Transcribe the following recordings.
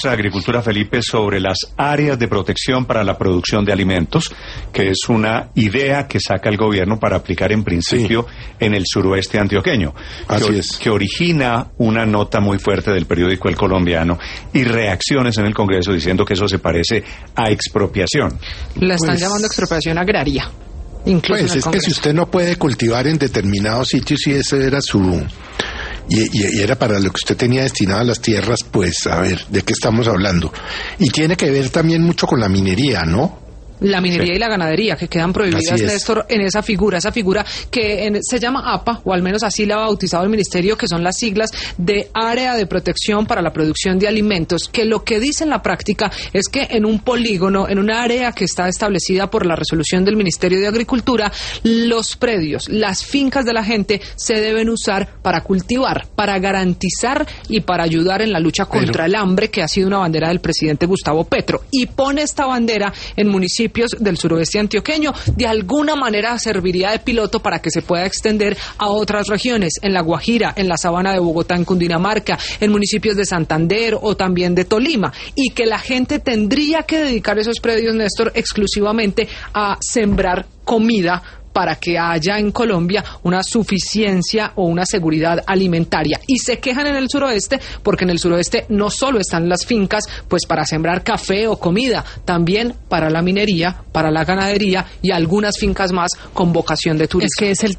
de Agricultura, Felipe, sobre las áreas de protección para la producción de alimentos, que es una idea que saca el gobierno para aplicar en principio en el suroeste antioqueño, que origina una nota muy fuerte del periódico El Colombiano y reacciones en el Congreso diciendo que eso se parece a expropiación. La están llamando expropiación agraria. Pues es que si usted no puede cultivar en determinados sitios y ese era su... Y era para lo que usted tenía destinado a las tierras, pues a ver, ¿de qué estamos hablando? Y tiene que ver también mucho con la minería, ¿no? La minería y la ganadería, que quedan prohibidas, Néstor, en esa figura que se llama APA, o al menos así la ha bautizado el Ministerio, que son las siglas de Área de Protección para la Producción de Alimentos, que lo que dice en la práctica es que en un polígono, en una área que está establecida por la resolución del Ministerio de Agricultura, los predios, las fincas de la gente se deben usar para cultivar, para garantizar y para ayudar en la lucha contra el hambre, que ha sido una bandera del presidente Gustavo Petro, y pone esta bandera en municipios del suroeste antioqueño. De alguna manera serviría de piloto para que se pueda extender a otras regiones, en La Guajira, en la sabana de Bogotá, en Cundinamarca, en municipios de Santander o también de Tolima, y que la gente tendría que dedicar esos predios, Néstor, exclusivamente a sembrar comida para que haya en Colombia una suficiencia o una seguridad alimentaria. Y se quejan en el suroeste porque en el suroeste no solo están las fincas pues para sembrar café o comida, también para la minería, para la ganadería y algunas fincas más con vocación de turismo. Es que es el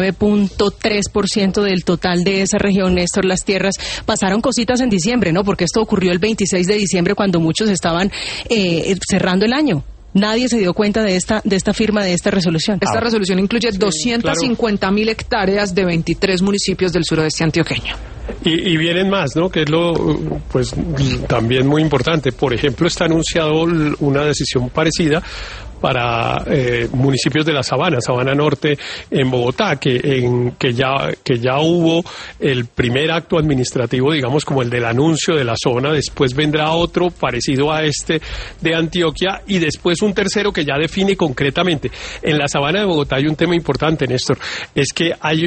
39.3% del total de esa región, Néstor. Las tierras pasaron cositas en diciembre, ¿no? Porque esto ocurrió el 26 de diciembre cuando muchos estaban cerrando el año. Nadie se dio cuenta de esta firma de esta resolución. Esta resolución incluye 250.000 hectáreas de 23 municipios del suroeste antioqueño. Y vienen más, ¿no? Que es lo, pues, también muy importante. Por ejemplo, está anunciado una decisión parecida para municipios de la Sabana Norte en Bogotá, que ya hubo el primer acto administrativo, digamos, como el del anuncio de la zona. Después vendrá otro parecido a este de Antioquia y después un tercero que ya define concretamente. En la Sabana de Bogotá hay un tema importante, Néstor, es que hay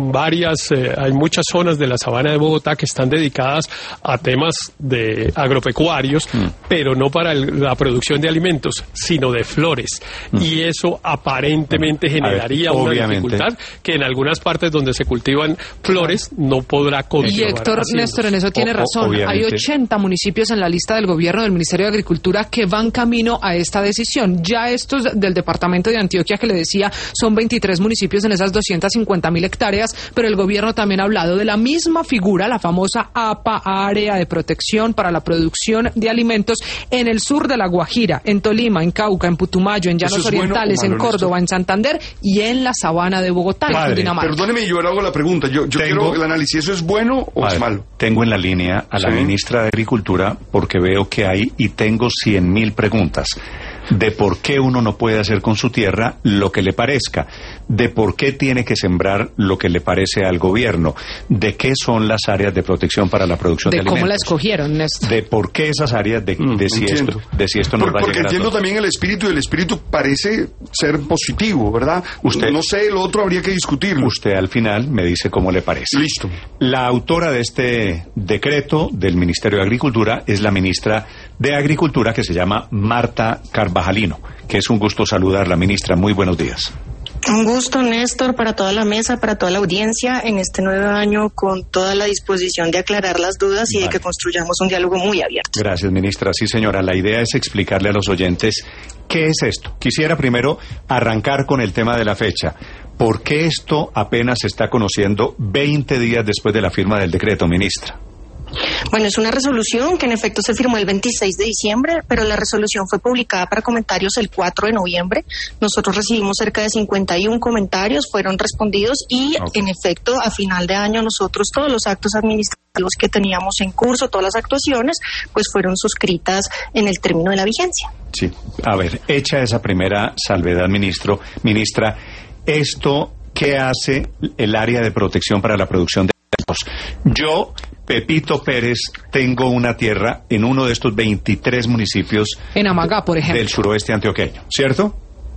hay muchas zonas de la Sabana de Bogotá que están dedicadas a temas de agropecuarios, pero no para la producción de alimentos, sino de flores. Y eso aparentemente generaría una dificultad que en algunas partes donde se cultivan flores no podrá continuar. Y Héctor, Néstor, en eso tiene razón. Hay 80 municipios en la lista del gobierno del Ministerio de Agricultura que van camino a esta decisión. Ya estos del departamento de Antioquia, que le decía, son 23 municipios en esas 250.000 hectáreas, pero el gobierno también ha hablado de la misma figura, la famosa APA, Área de Protección para la Producción de Alimentos, en el sur de La Guajira, en Tolima, en Cauca, en Putumayo, en Llanos Orientales, en Córdoba, en Santander y en la sabana de Bogotá, en Cundinamarca. Perdóneme, yo le hago la pregunta. Yo quiero el análisis. ¿Eso es bueno o es malo? Tengo en la línea a la ministra de Agricultura porque veo que hay y tengo 100.000 preguntas de por qué uno no puede hacer con su tierra lo que le parezca, de por qué tiene que sembrar lo que le parece al gobierno, de qué son las áreas de protección para la producción de alimentos. De cómo la escogieron, Néstor. De por qué esas áreas, de si esto nos va a llegar. Porque entiendo también el espíritu, y el espíritu parece ser positivo, ¿verdad? No sé, lo otro habría que discutirlo. Usted al final me dice cómo le parece. Listo. La autora de este decreto del Ministerio de Agricultura es la ministra de Agricultura, que se llama Marta Carvajalino, que es un gusto saludarla, ministra. Muy buenos días. Un gusto, Néstor, para toda la mesa, para toda la audiencia, en este nuevo año, con toda la disposición de aclarar las dudas y de que construyamos un diálogo muy abierto. Gracias, ministra. Sí, señora, la idea es explicarle a los oyentes qué es esto. Quisiera primero arrancar con el tema de la fecha. ¿Por qué esto apenas se está conociendo 20 días después de la firma del decreto, ministra? Bueno, es una resolución que en efecto se firmó el 26 de diciembre, pero la resolución fue publicada para comentarios el 4 de noviembre. Nosotros recibimos cerca de 51 comentarios, fueron respondidos y en efecto a final de año nosotros todos los actos administrativos que teníamos en curso, todas las actuaciones, pues fueron suscritas en el término de la vigencia. Sí, a ver, hecha esa primera salvedad, ministra, ¿esto qué hace el área de protección para la producción de alimentos? Yo, Pepito Pérez, tengo una tierra en uno de estos 23 municipios en Amagá, por ejemplo, del suroeste antioqueño, ¿cierto?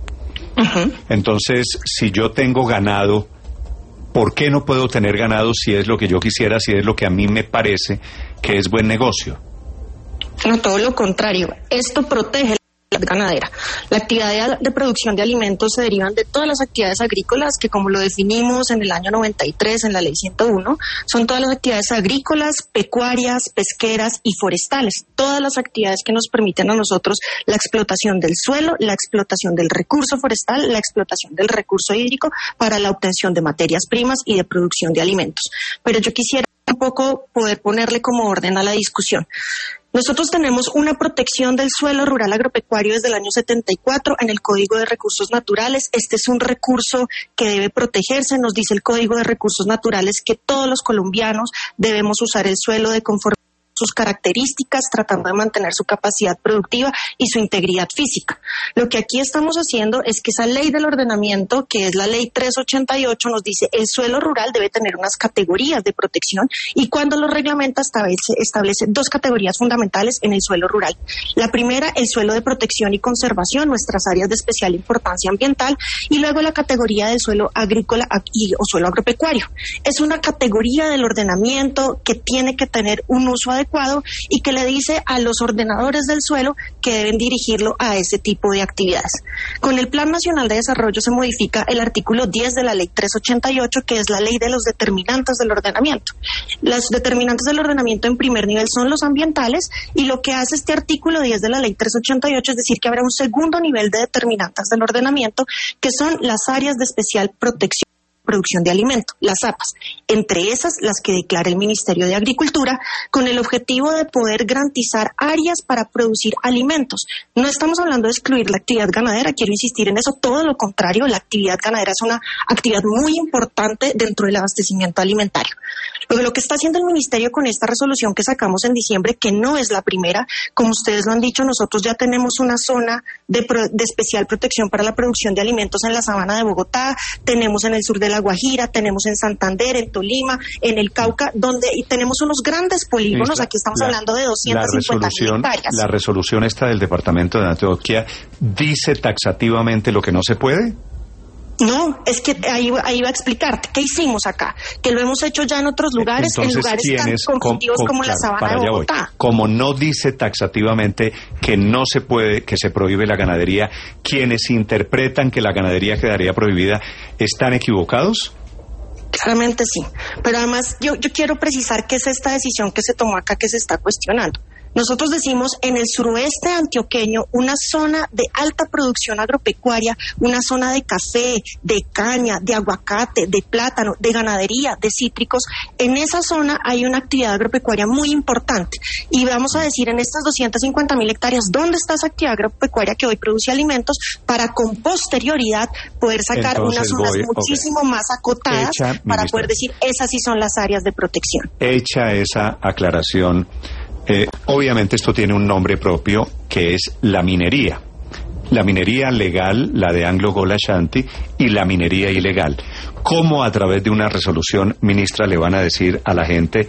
Entonces, si yo tengo ganado, ¿por qué no puedo tener ganado si es lo que yo quisiera, si es lo que a mí me parece que es buen negocio? No, todo lo contrario. Esto protege la actividad ganadera. La actividad de producción de alimentos se derivan de todas las actividades agrícolas que, como lo definimos en el año 93 en la ley 101, son todas las actividades agrícolas, pecuarias, pesqueras y forestales. Todas las actividades que nos permiten a nosotros la explotación del suelo, la explotación del recurso forestal, la explotación del recurso hídrico para la obtención de materias primas y de producción de alimentos. Pero yo quisiera un poco poder ponerle como orden a la discusión. Nosotros tenemos una protección del suelo rural agropecuario desde el año 74 en el Código de Recursos Naturales. Este es un recurso que debe protegerse. Nos dice el Código de Recursos Naturales que todos los colombianos debemos usar el suelo de conformidad sus características, tratando de mantener su capacidad productiva y su integridad física. Lo que aquí estamos haciendo es que esa ley del ordenamiento, que es la ley 388, nos dice el suelo rural debe tener unas categorías de protección y cuando lo reglamenta establece dos categorías fundamentales en el suelo rural. La primera, el suelo de protección y conservación, nuestras áreas de especial importancia ambiental, y luego la categoría del suelo agrícola o suelo agropecuario. Es una categoría del ordenamiento que tiene que tener un uso adecuado y que le dice a los ordenadores del suelo que deben dirigirlo a ese tipo de actividades. Con el Plan Nacional de Desarrollo se modifica el artículo 10 de la Ley 388, que es la ley de los determinantes del ordenamiento. Los determinantes del ordenamiento en primer nivel son los ambientales y lo que hace este artículo 10 de la Ley 388 es decir que habrá un segundo nivel de determinantes del ordenamiento, que son las áreas de especial producción de alimentos, las APAs, entre esas las que declara el Ministerio de Agricultura, con el objetivo de poder garantizar áreas para producir alimentos. No estamos hablando de excluir la actividad ganadera, quiero insistir en eso, todo lo contrario, la actividad ganadera es una actividad muy importante dentro del abastecimiento alimentario. Lo que está haciendo el Ministerio con esta resolución que sacamos en diciembre, que no es la primera, como ustedes lo han dicho, nosotros ya tenemos una zona de especial protección para la producción de alimentos en la sabana de Bogotá, tenemos en el sur de La Guajira, tenemos en Santander, en Tolima, en el Cauca, y tenemos unos grandes polígonos, aquí estamos hablando de 250.000 hectáreas. La resolución esta del Departamento de Antioquia dice taxativamente lo que no se puede. No, es que ahí va a explicarte qué hicimos acá, que lo hemos hecho ya en otros lugares, entonces, en lugares tan conflictivos como la sabana de Bogotá. Como no dice taxativamente que no se puede, que se prohíbe la ganadería, quienes interpretan que la ganadería quedaría prohibida, ¿están equivocados? Claramente sí, pero además yo quiero precisar qué es esta decisión que se tomó acá que se está cuestionando. Nosotros decimos en el suroeste antioqueño una zona de alta producción agropecuaria, una zona de café, de caña, de aguacate, de plátano, de ganadería, de cítricos. En esa zona hay una actividad agropecuaria muy importante y vamos a decir en estas 250.000 hectáreas dónde está esa actividad agropecuaria que hoy produce alimentos para con posterioridad poder sacar unas zonas muchísimo más acotadas para poder decir esas sí son las áreas de protección. Hecha esa aclaración. Obviamente esto tiene un nombre propio que es la minería. La minería legal, la de Anglo Gold Ashanti, y la minería ilegal. ¿Cómo a través de una resolución, ministra, le van a decir a la gente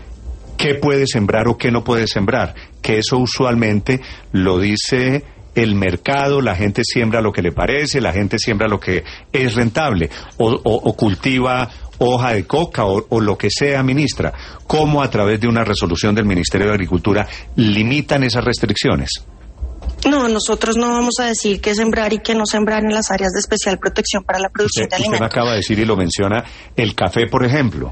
qué puede sembrar o qué no puede sembrar? Que eso usualmente lo dice el mercado, la gente siembra lo que le parece, la gente siembra lo que es rentable, o cultiva hoja de coca o lo que sea, ministra. ¿Cómo a través de una resolución del Ministerio de Agricultura limitan esas restricciones? No, nosotros no vamos a decir qué sembrar y qué no sembrar en las áreas de especial protección para la producción de alimentos. Usted me acaba de decir y lo menciona el café, por ejemplo.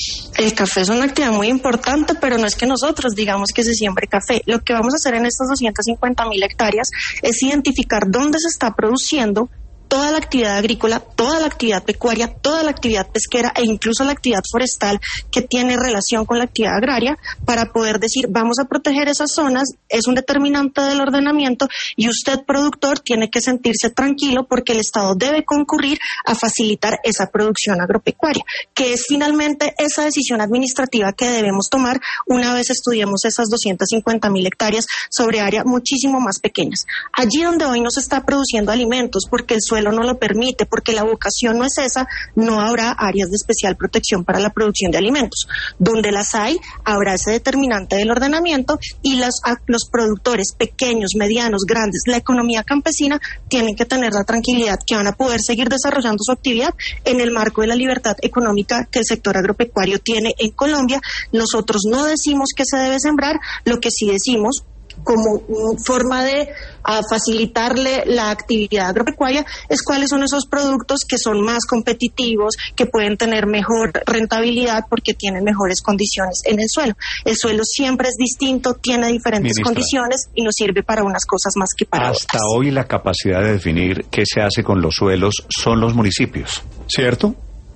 El café es una actividad muy importante, pero no es que nosotros digamos que se siembre café. Lo que vamos a hacer en estas 250.000 hectáreas es identificar dónde se está produciendo toda la actividad agrícola, toda la actividad pecuaria, toda la actividad pesquera e incluso la actividad forestal que tiene relación con la actividad agraria para poder decir vamos a proteger esas zonas, es un determinante del ordenamiento y usted productor tiene que sentirse tranquilo porque el Estado debe concurrir a facilitar esa producción agropecuaria, que es finalmente esa decisión administrativa que debemos tomar una vez estudiemos esas 250.000 hectáreas sobre áreas muchísimo más pequeñas. Allí donde hoy no se está produciendo alimentos porque el suelo suelo no lo permite, porque la vocación no es esa, no habrá áreas de especial protección para la producción de alimentos. Donde las hay, habrá ese determinante del ordenamiento y los productores pequeños, medianos, grandes, la economía campesina tienen que tener la tranquilidad que van a poder seguir desarrollando su actividad en el marco de la libertad económica que el sector agropecuario tiene en Colombia. Nosotros no decimos que se debe sembrar, lo que sí decimos como forma de facilitarle la actividad agropecuaria es cuáles son esos productos que son más competitivos, que pueden tener mejor rentabilidad porque tienen mejores condiciones en el suelo. El suelo siempre es distinto, tiene diferentes condiciones y nos sirve para unas cosas más que para otras. Hasta hoy la capacidad de definir qué se hace con los suelos son los municipios, ¿cierto?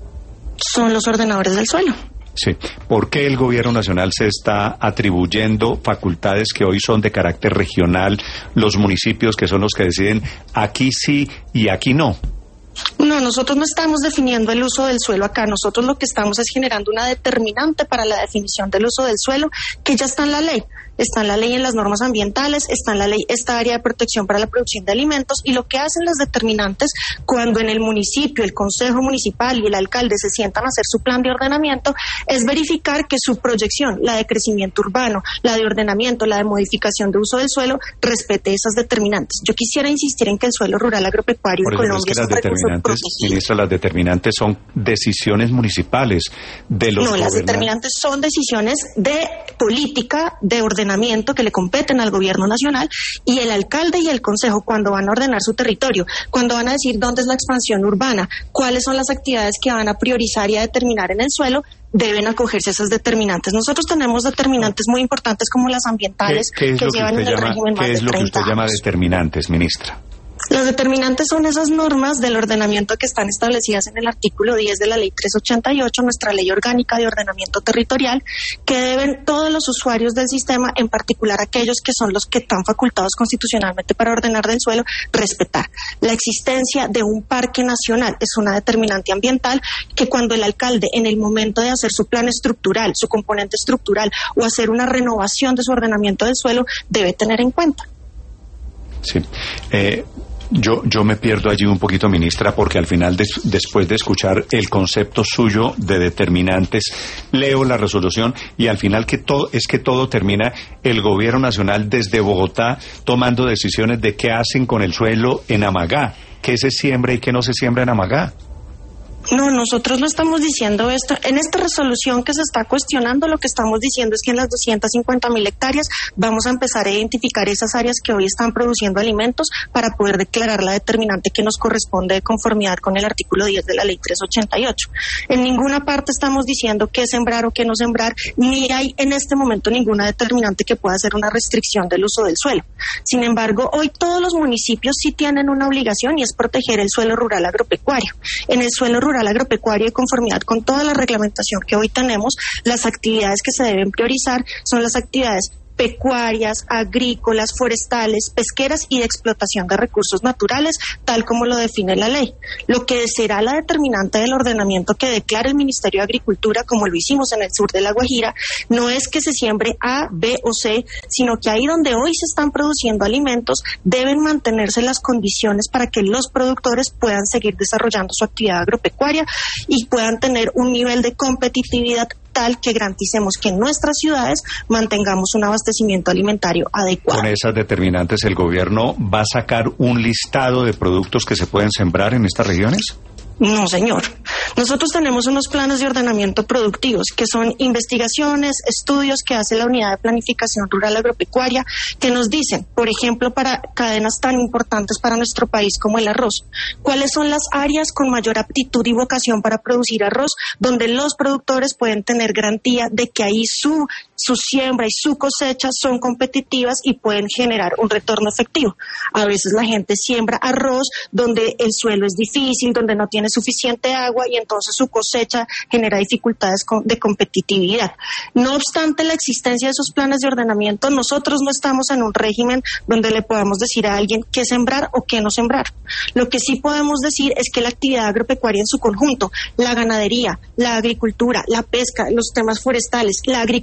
Son los ordenadores del suelo. Sí. ¿Por qué el gobierno nacional se está atribuyendo facultades que hoy son de carácter regional, los municipios que son los que deciden aquí sí y aquí no? No, nosotros no estamos definiendo el uso del suelo acá. Nosotros lo que estamos es generando una determinante para la definición del uso del suelo que ya está en la ley. Está en la ley en las normas ambientales, está en la ley esta área de protección para la producción de alimentos, y lo que hacen las determinantes cuando en el municipio, el consejo municipal y el alcalde se sientan a hacer su plan de ordenamiento es verificar que su proyección, la de crecimiento urbano, la de ordenamiento, la de modificación de uso del suelo, respete esas determinantes. Yo quisiera insistir en que el suelo rural agropecuario en Colombia es un recurso protegido. Ministra, las determinantes son decisiones municipales de los No, las determinantes son decisiones de política, de ordenamiento que le competen al gobierno nacional, y el alcalde y el consejo, cuando van a ordenar su territorio, cuando van a decir dónde es la expansión urbana, cuáles son las actividades que van a priorizar y a determinar en el suelo, deben acogerse a esas determinantes. Nosotros tenemos determinantes muy importantes como las ambientales que llevan en el régimen más de 30 años. ¿Qué es lo que usted llama determinantes, ministra? Los determinantes son esas normas del ordenamiento que están establecidas en el artículo 10 de la Ley 388, nuestra Ley Orgánica de Ordenamiento Territorial, que deben todos los usuarios del sistema, en particular aquellos que son los que están facultados constitucionalmente para ordenar del suelo, respetar. La existencia de un parque nacional es una determinante ambiental que cuando el alcalde, en el momento de hacer su plan estructural, su componente estructural o hacer una renovación de su ordenamiento del suelo, debe tener en cuenta. Sí. Yo me pierdo allí un poquito, ministra, porque al final, después de escuchar el concepto suyo de determinantes, leo la resolución y al final que todo termina el gobierno nacional desde Bogotá tomando decisiones de qué hacen con el suelo en Amagá, qué se siembra y qué no se siembra en Amagá. No, nosotros no estamos diciendo esto. En esta resolución que se está cuestionando, lo que estamos diciendo es que en las 250.000 hectáreas vamos a empezar a identificar esas áreas que hoy están produciendo alimentos para poder declarar la determinante que nos corresponde de conformidad con el artículo 10 de la Ley 388. En ninguna parte estamos diciendo qué sembrar o qué no sembrar, ni hay en este momento ninguna determinante que pueda hacer una restricción del uso del suelo. Sin embargo, hoy todos los municipios sí tienen una obligación y es proteger el suelo rural agropecuario. En el suelo rural agropecuario, de conformidad con toda la reglamentación que hoy tenemos, las actividades que se deben priorizar son las actividades pecuarias, agrícolas, forestales, pesqueras y de explotación de recursos naturales, tal como lo define la ley. Lo que será la determinante del ordenamiento que declara el Ministerio de Agricultura, como lo hicimos en el sur de La Guajira, no es que se siembre A, B o C, sino que ahí donde hoy se están produciendo alimentos deben mantenerse las condiciones para que los productores puedan seguir desarrollando su actividad agropecuaria y puedan tener un nivel de competitividad tal que garanticemos que en nuestras ciudades mantengamos un abastecimiento alimentario adecuado. Con esas determinantes, ¿el gobierno va a sacar un listado de productos que se pueden sembrar en estas regiones? No, señor. Nosotros tenemos unos planes de ordenamiento productivos que son investigaciones, estudios que hace la Unidad de Planificación Rural Agropecuaria que nos dicen, por ejemplo, para cadenas tan importantes para nuestro país como el arroz, cuáles son las áreas con mayor aptitud y vocación para producir arroz, donde los productores pueden tener garantía de que ahí su siembra y su cosecha son competitivas y pueden generar un retorno efectivo. A veces la gente siembra arroz donde el suelo es difícil, donde no tiene suficiente agua y entonces su cosecha genera dificultades de competitividad. No obstante la existencia de esos planes de ordenamiento, nosotros no estamos en un régimen donde le podamos decir a alguien qué sembrar o qué no sembrar. Lo que sí podemos decir es que la actividad agropecuaria en su conjunto, la ganadería, la agricultura, la pesca, los temas forestales, la agricultura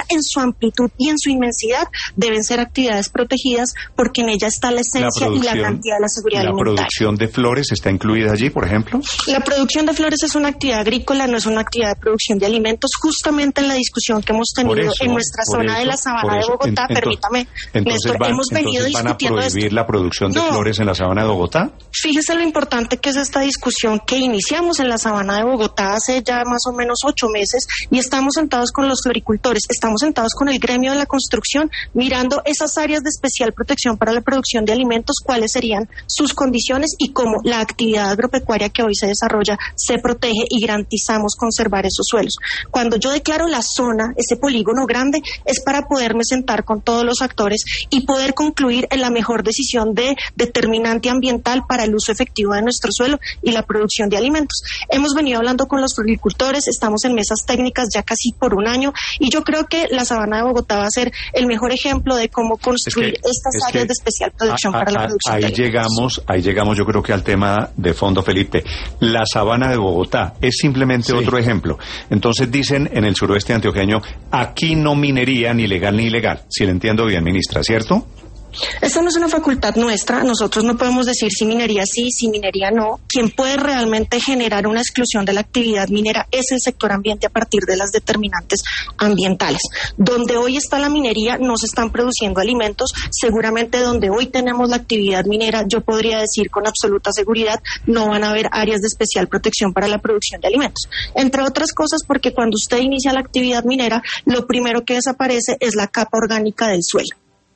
en su amplitud y en su inmensidad deben ser actividades protegidas porque en ella está la esencia y la cantidad de la seguridad alimentaria. ¿La producción de flores está incluida allí, por ejemplo? La producción de flores es una actividad agrícola, no es una actividad de producción de alimentos. Justamente en la discusión que hemos tenido en nuestra zona de la Sabana de Bogotá, permítame, Néstor, hemos venido discutiendo ¿van a prohibir la producción de flores en la Sabana de Bogotá? Fíjese lo importante que es esta discusión que iniciamos en la Sabana de Bogotá hace ya más o menos 8 meses y estamos sentados con los floricultores, estamos sentados con el gremio de la construcción mirando esas áreas de especial protección para la producción de alimentos, cuáles serían sus condiciones y cómo la actividad agropecuaria que hoy se desarrolla se protege y garantizamos conservar esos suelos. Cuando yo declaro la zona, ese polígono grande, es para poderme sentar con todos los actores y poder concluir en la mejor decisión de determinante ambiental para el uso efectivo de nuestro suelo y la producción de alimentos. Hemos venido hablando con los agricultores, estamos en mesas técnicas ya casi por un año y yo creo que la Sabana de Bogotá va a ser el mejor ejemplo de cómo construir estas áreas de especial protección para la producción de alimentos. Ahí llegamos yo creo que al tema de fondo, Felipe. La Sabana de Bogotá es simplemente otro ejemplo. Entonces dicen en el suroeste antioqueño, aquí no minería ni legal ni ilegal, si le entiendo bien, ministra, ¿cierto? Esta no es una facultad nuestra, nosotros no podemos decir si minería sí, si minería no. Quien puede realmente generar una exclusión de la actividad minera es el sector ambiente a partir de las determinantes ambientales. Donde hoy está la minería no se están produciendo alimentos, seguramente donde hoy tenemos la actividad minera, yo podría decir con absoluta seguridad, no van a haber áreas de especial protección para la producción de alimentos. Entre otras cosas porque cuando usted inicia la actividad minera, lo primero que desaparece es la capa orgánica del suelo.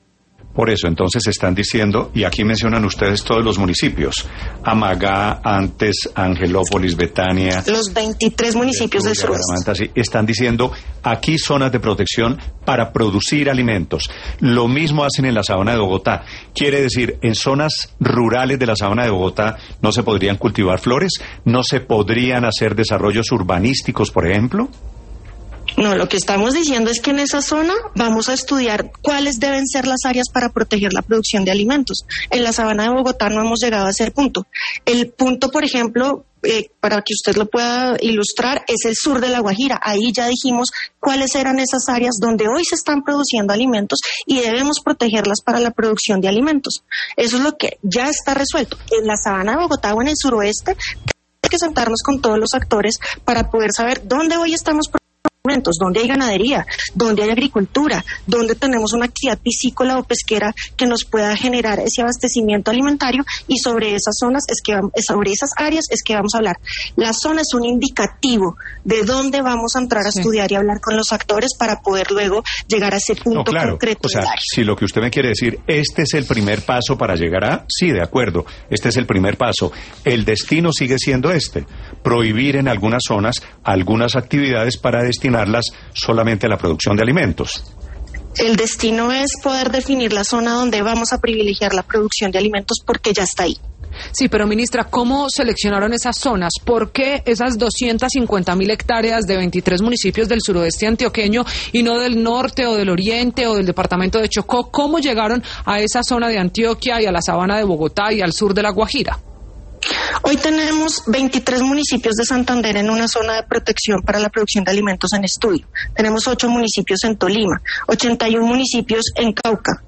Por eso, entonces están diciendo, y aquí mencionan ustedes todos los municipios, Amagá, Antes, Angelópolis, Betania. Los 23 municipios del suroeste. Sí, están diciendo, aquí zonas de protección para producir alimentos. Lo mismo hacen en la Sabana de Bogotá. Quiere decir, en zonas rurales de la Sabana de Bogotá no se podrían cultivar flores, no se podrían hacer desarrollos urbanísticos, por ejemplo. No, lo que estamos diciendo es que en esa zona vamos a estudiar cuáles deben ser las áreas para proteger la producción de alimentos. En la Sabana de Bogotá no hemos llegado a ese punto. El punto, por ejemplo, para que usted lo pueda ilustrar, es el sur de La Guajira. Ahí ya dijimos cuáles eran esas áreas donde hoy se están produciendo alimentos y debemos protegerlas para la producción de alimentos. Eso es lo que ya está resuelto. En la Sabana de Bogotá o en el suroeste, hay que sentarnos con todos los actores para poder saber dónde hoy estamos donde hay ganadería, donde hay agricultura, donde tenemos una actividad piscícola o pesquera que nos pueda generar ese abastecimiento alimentario y sobre esas zonas sobre esas áreas es que vamos a hablar. La zona es un indicativo de dónde vamos a entrar a estudiar y hablar con los actores para poder luego llegar a ese punto concreto. O sea, si lo que usted me quiere decir, este es el primer paso para llegar a, sí, de acuerdo, este es el primer paso. El destino sigue siendo prohibir en algunas zonas algunas actividades para destinarlas solamente a la producción de alimentos. El destino es poder definir la zona donde vamos a privilegiar la producción de alimentos porque ya está ahí. Sí, pero ministra, ¿cómo seleccionaron esas zonas? ¿Por qué esas 250.000 hectáreas de 23 municipios del suroeste antioqueño y no del norte o del oriente o del departamento de Chocó? ¿Cómo llegaron a esa zona de Antioquia y a la Sabana de Bogotá y al sur de La Guajira? Hoy tenemos 23 municipios de Santander en una zona de protección para la producción de alimentos en estudio. Tenemos 8 municipios en Tolima, 81 municipios en Cauca,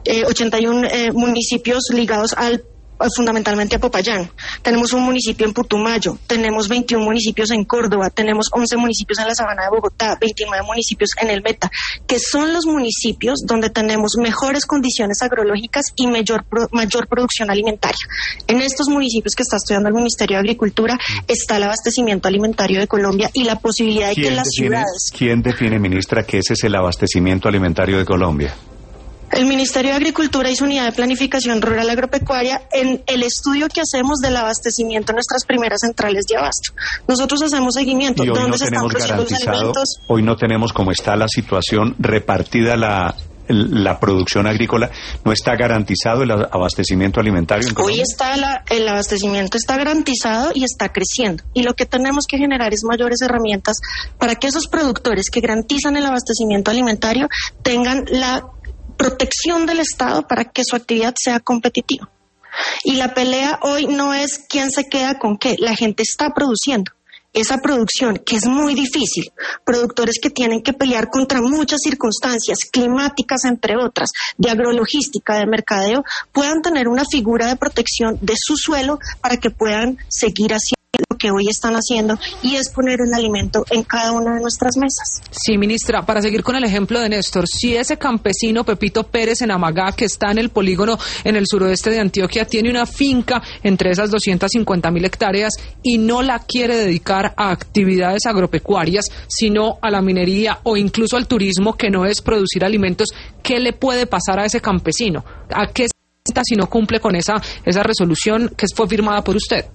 81 municipios ligados fundamentalmente a Popayán. Tenemos un municipio en Putumayo, tenemos 21 municipios en Córdoba, tenemos 11 municipios en la Sabana de Bogotá, 29 municipios en el Meta, que son los municipios donde tenemos mejores condiciones agrológicas y mayor producción alimentaria. En estos municipios que está estudiando el Ministerio de Agricultura está el abastecimiento alimentario de Colombia y la posibilidad de que las ciudades... ¿Quién define, ministra, que ese es el abastecimiento alimentario de Colombia? El Ministerio de Agricultura y su Unidad de Planificación Rural Agropecuaria en el estudio que hacemos del abastecimiento en nuestras primeras centrales de abasto. Nosotros hacemos seguimiento. Y hoy no tenemos garantizado, hoy no tenemos como está la situación repartida la producción agrícola, ¿no está garantizado el abastecimiento alimentario en Colombia? Hoy el abastecimiento está garantizado y está creciendo. Y lo que tenemos que generar es mayores herramientas para que esos productores que garantizan el abastecimiento alimentario tengan la protección del Estado para que su actividad sea competitiva. Y la pelea hoy no es quién se queda con qué, la gente está produciendo. esa producción, que es muy difícil, productores que tienen que pelear contra muchas circunstancias climáticas, entre otras, de agrologística, de mercadeo, puedan tener una figura de protección de su suelo para que puedan seguir haciendo lo que hoy están haciendo, y es poner el alimento en cada una de nuestras mesas. Sí, ministra, para seguir con el ejemplo de Néstor, si ese campesino Pepito Pérez en Amagá, que está en el polígono en el suroeste de Antioquia, tiene una finca entre esas 250.000 hectáreas y no la quiere dedicar a actividades agropecuarias, sino a la minería o incluso al turismo, que no es producir alimentos, ¿qué le puede pasar a ese campesino? ¿A qué está si no cumple con esa resolución que fue firmada por usted?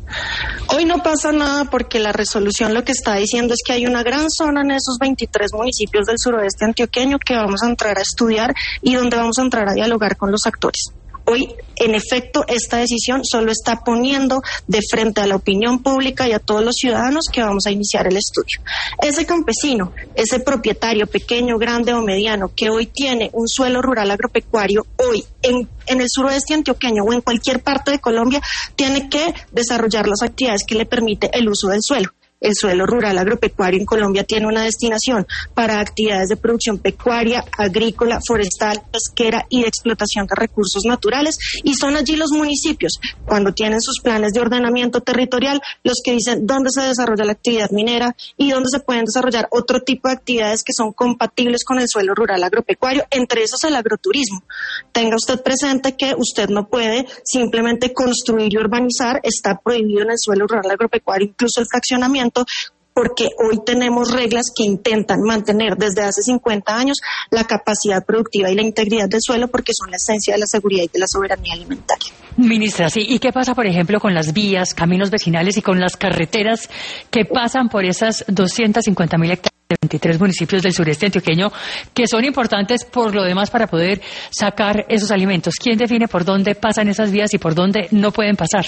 Hoy no pasa nada porque la resolución lo que está diciendo es que hay una gran zona en esos 23 municipios del suroeste antioqueño que vamos a entrar a estudiar y donde vamos a entrar a dialogar con los actores. Hoy, en efecto, esta decisión solo está poniendo de frente a la opinión pública y a todos los ciudadanos que vamos a iniciar el estudio. Ese campesino, ese propietario pequeño, grande o mediano que hoy tiene un suelo rural agropecuario, hoy en el suroeste antioqueño o en cualquier parte de Colombia, tiene que desarrollar las actividades que le permite el uso del suelo. El suelo rural agropecuario en Colombia tiene una destinación para actividades de producción pecuaria, agrícola, forestal, pesquera y de explotación de recursos naturales, y son allí los municipios, cuando tienen sus planes de ordenamiento territorial, los que dicen dónde se desarrolla la actividad minera y dónde se pueden desarrollar otro tipo de actividades que son compatibles con el suelo rural agropecuario, entre esos el agroturismo. Tenga usted presente que usted no puede simplemente construir y urbanizar, está prohibido en el suelo rural agropecuario incluso el fraccionamiento, porque hoy tenemos reglas que intentan mantener desde hace 50 años la capacidad productiva y la integridad del suelo, porque son la esencia de la seguridad y de la soberanía alimentaria. Ministra, sí, ¿y qué pasa, por ejemplo, con las vías, caminos vecinales y con las carreteras que pasan por esas 250.000 hectáreas de 23 municipios del sureste antioqueño, que son importantes por lo demás para poder sacar esos alimentos? ¿Quién define por dónde pasan esas vías y por dónde no pueden pasar?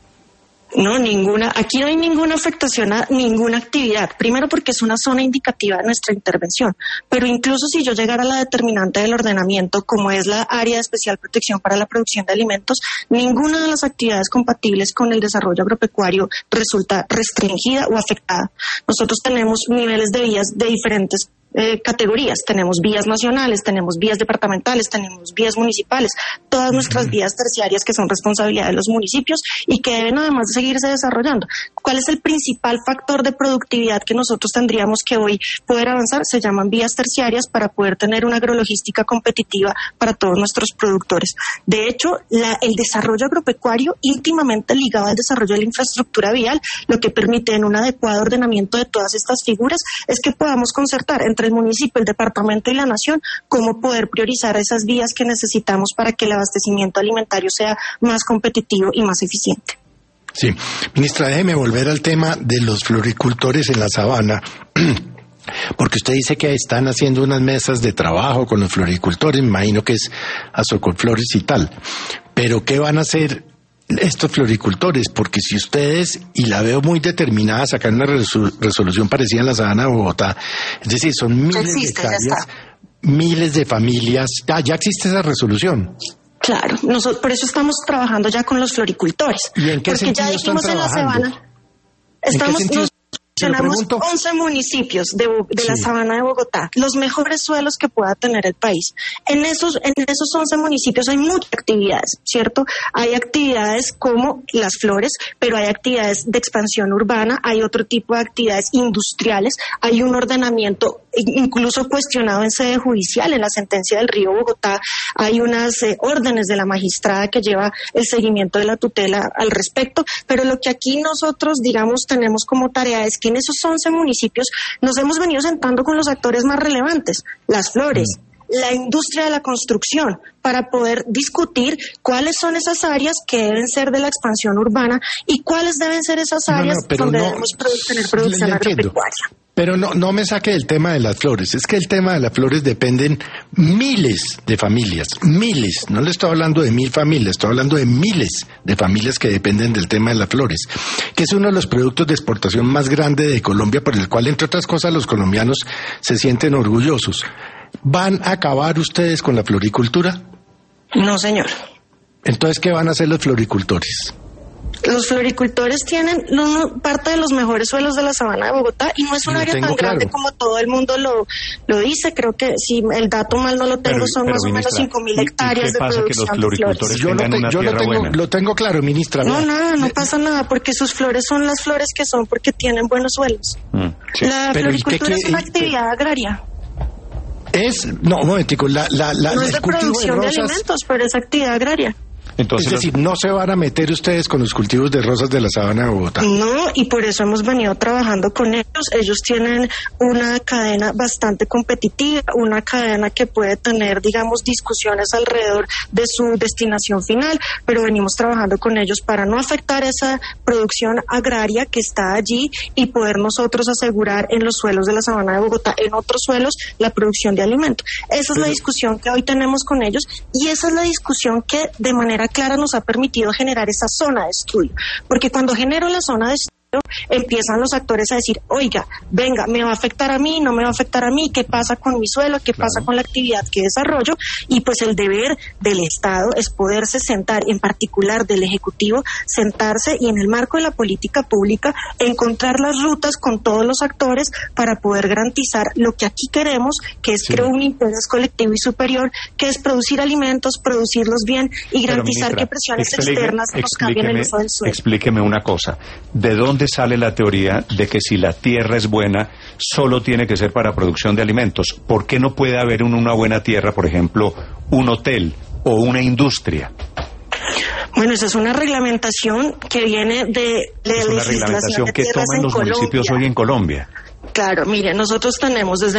No, ninguna. Aquí no hay ninguna afectación a ninguna actividad. Primero porque es una zona indicativa de nuestra intervención. Pero incluso si yo llegara a la determinante del ordenamiento, como es la área de especial protección para la producción de alimentos, ninguna de las actividades compatibles con el desarrollo agropecuario resulta restringida o afectada. Nosotros tenemos niveles de vías de diferentes categorías. Tenemos vías nacionales, tenemos vías departamentales, tenemos vías municipales, todas nuestras vías terciarias que son responsabilidad de los municipios y que deben además de seguirse desarrollando. ¿Cuál es el principal factor de productividad que nosotros tendríamos que hoy poder avanzar? Se llaman vías terciarias para poder tener una agrologística competitiva para todos nuestros productores. De hecho, el desarrollo agropecuario íntimamente ligado al desarrollo de la infraestructura vial, lo que permite en un adecuado ordenamiento de todas estas figuras es que podamos concertar entre el municipio, el departamento y la nación cómo poder priorizar esas vías que necesitamos para que el abastecimiento alimentario sea más competitivo y más eficiente. Sí, ministra, déjeme volver al tema de los floricultores en la sabana, porque usted dice que están haciendo unas mesas de trabajo con los floricultores, me imagino que es Azocolflores y tal, pero ¿qué van a hacer estos floricultores? Porque si ustedes, y la veo muy determinada a sacar una resolución parecida en la sabana de Bogotá, es decir, son miles de hectáreas, miles de familias, ya existe esa resolución. Claro, nosotros por eso estamos trabajando ya con los floricultores. ¿Y en qué porque sentido ya dijimos están trabajando? En la sabana, tenemos 11 municipios de la sabana de Bogotá, los mejores suelos que pueda tener el país. En esos 11 municipios hay muchas actividades, ¿cierto? Hay actividades como las flores, pero hay actividades de expansión urbana, hay otro tipo de actividades industriales, hay un ordenamiento incluso cuestionado en sede judicial, en la sentencia del Río Bogotá, hay unas órdenes de la magistrada que lleva el seguimiento de la tutela al respecto, pero lo que aquí nosotros, digamos, tenemos como tarea es que en esos 11 municipios nos hemos venido sentando con los actores más relevantes, las flores, la industria de la construcción, para poder discutir cuáles son esas áreas que deben ser de la expansión urbana y cuáles deben ser esas áreas donde debemos tener producción agropecuaria. Pero no me saque del tema de las flores. Es que el tema de las flores dependen miles de familias, miles. No le estoy hablando de 1.000 familias, estoy hablando de miles de familias que dependen del tema de las flores, que es uno de los productos de exportación más grande de Colombia, por el cual, entre otras cosas, los colombianos se sienten orgullosos. ¿Van a acabar ustedes con la floricultura? No, señor. Entonces, ¿qué van a hacer los floricultores? Los floricultores tienen parte de los mejores suelos de la sabana de Bogotá y no es un área tan grande como todo el mundo lo dice. Creo que si el dato mal no lo tengo, son más o menos 5.000 hectáreas de producción. Que los floricultores tengan una tierra buena? Lo tengo claro, ministra. No pasa nada, porque sus flores son las flores que son porque tienen buenos suelos. Sí. La floricultura es una actividad agraria. No, un momentico, no es de producción de alimentos, pero es actividad agraria. Entonces, es decir, no se van a meter ustedes con los cultivos de rosas de la sabana de Bogotá. No, y por eso hemos venido trabajando con ellos. Ellos tienen una cadena bastante competitiva, una cadena que puede tener, digamos, discusiones alrededor de su destinación final, pero venimos trabajando con ellos para no afectar esa producción agraria que está allí y poder nosotros asegurar en los suelos de la sabana de Bogotá, en otros suelos, la producción de alimentos. Esa es la discusión que hoy tenemos con ellos y esa es la discusión que de manera clara nos ha permitido generar esa zona de estudio, porque cuando genero la zona de estudio empiezan los actores a decir, oiga, venga, me va a afectar a mí, no me va a afectar a mí, ¿qué pasa con mi suelo? ¿Qué pasa con la actividad que desarrollo? Y pues el deber del Estado es poderse sentar, en particular del Ejecutivo, sentarse y en el marco de la política pública encontrar las rutas con todos los actores para poder garantizar lo que aquí queremos, que es crear un interés colectivo y superior, que es producir alimentos, producirlos bien y garantizar, ministra, que presiones externas nos cambien el uso del suelo. Explíqueme una cosa, ¿de dónde sale la teoría de que si la tierra es buena, solo tiene que ser para producción de alimentos? ¿Por qué no puede haber en una buena tierra, por ejemplo, un hotel o una industria? Bueno, esa es una reglamentación que viene de la es una reglamentación que toman los municipios hoy en Colombia. Claro, mire, nosotros tenemos desde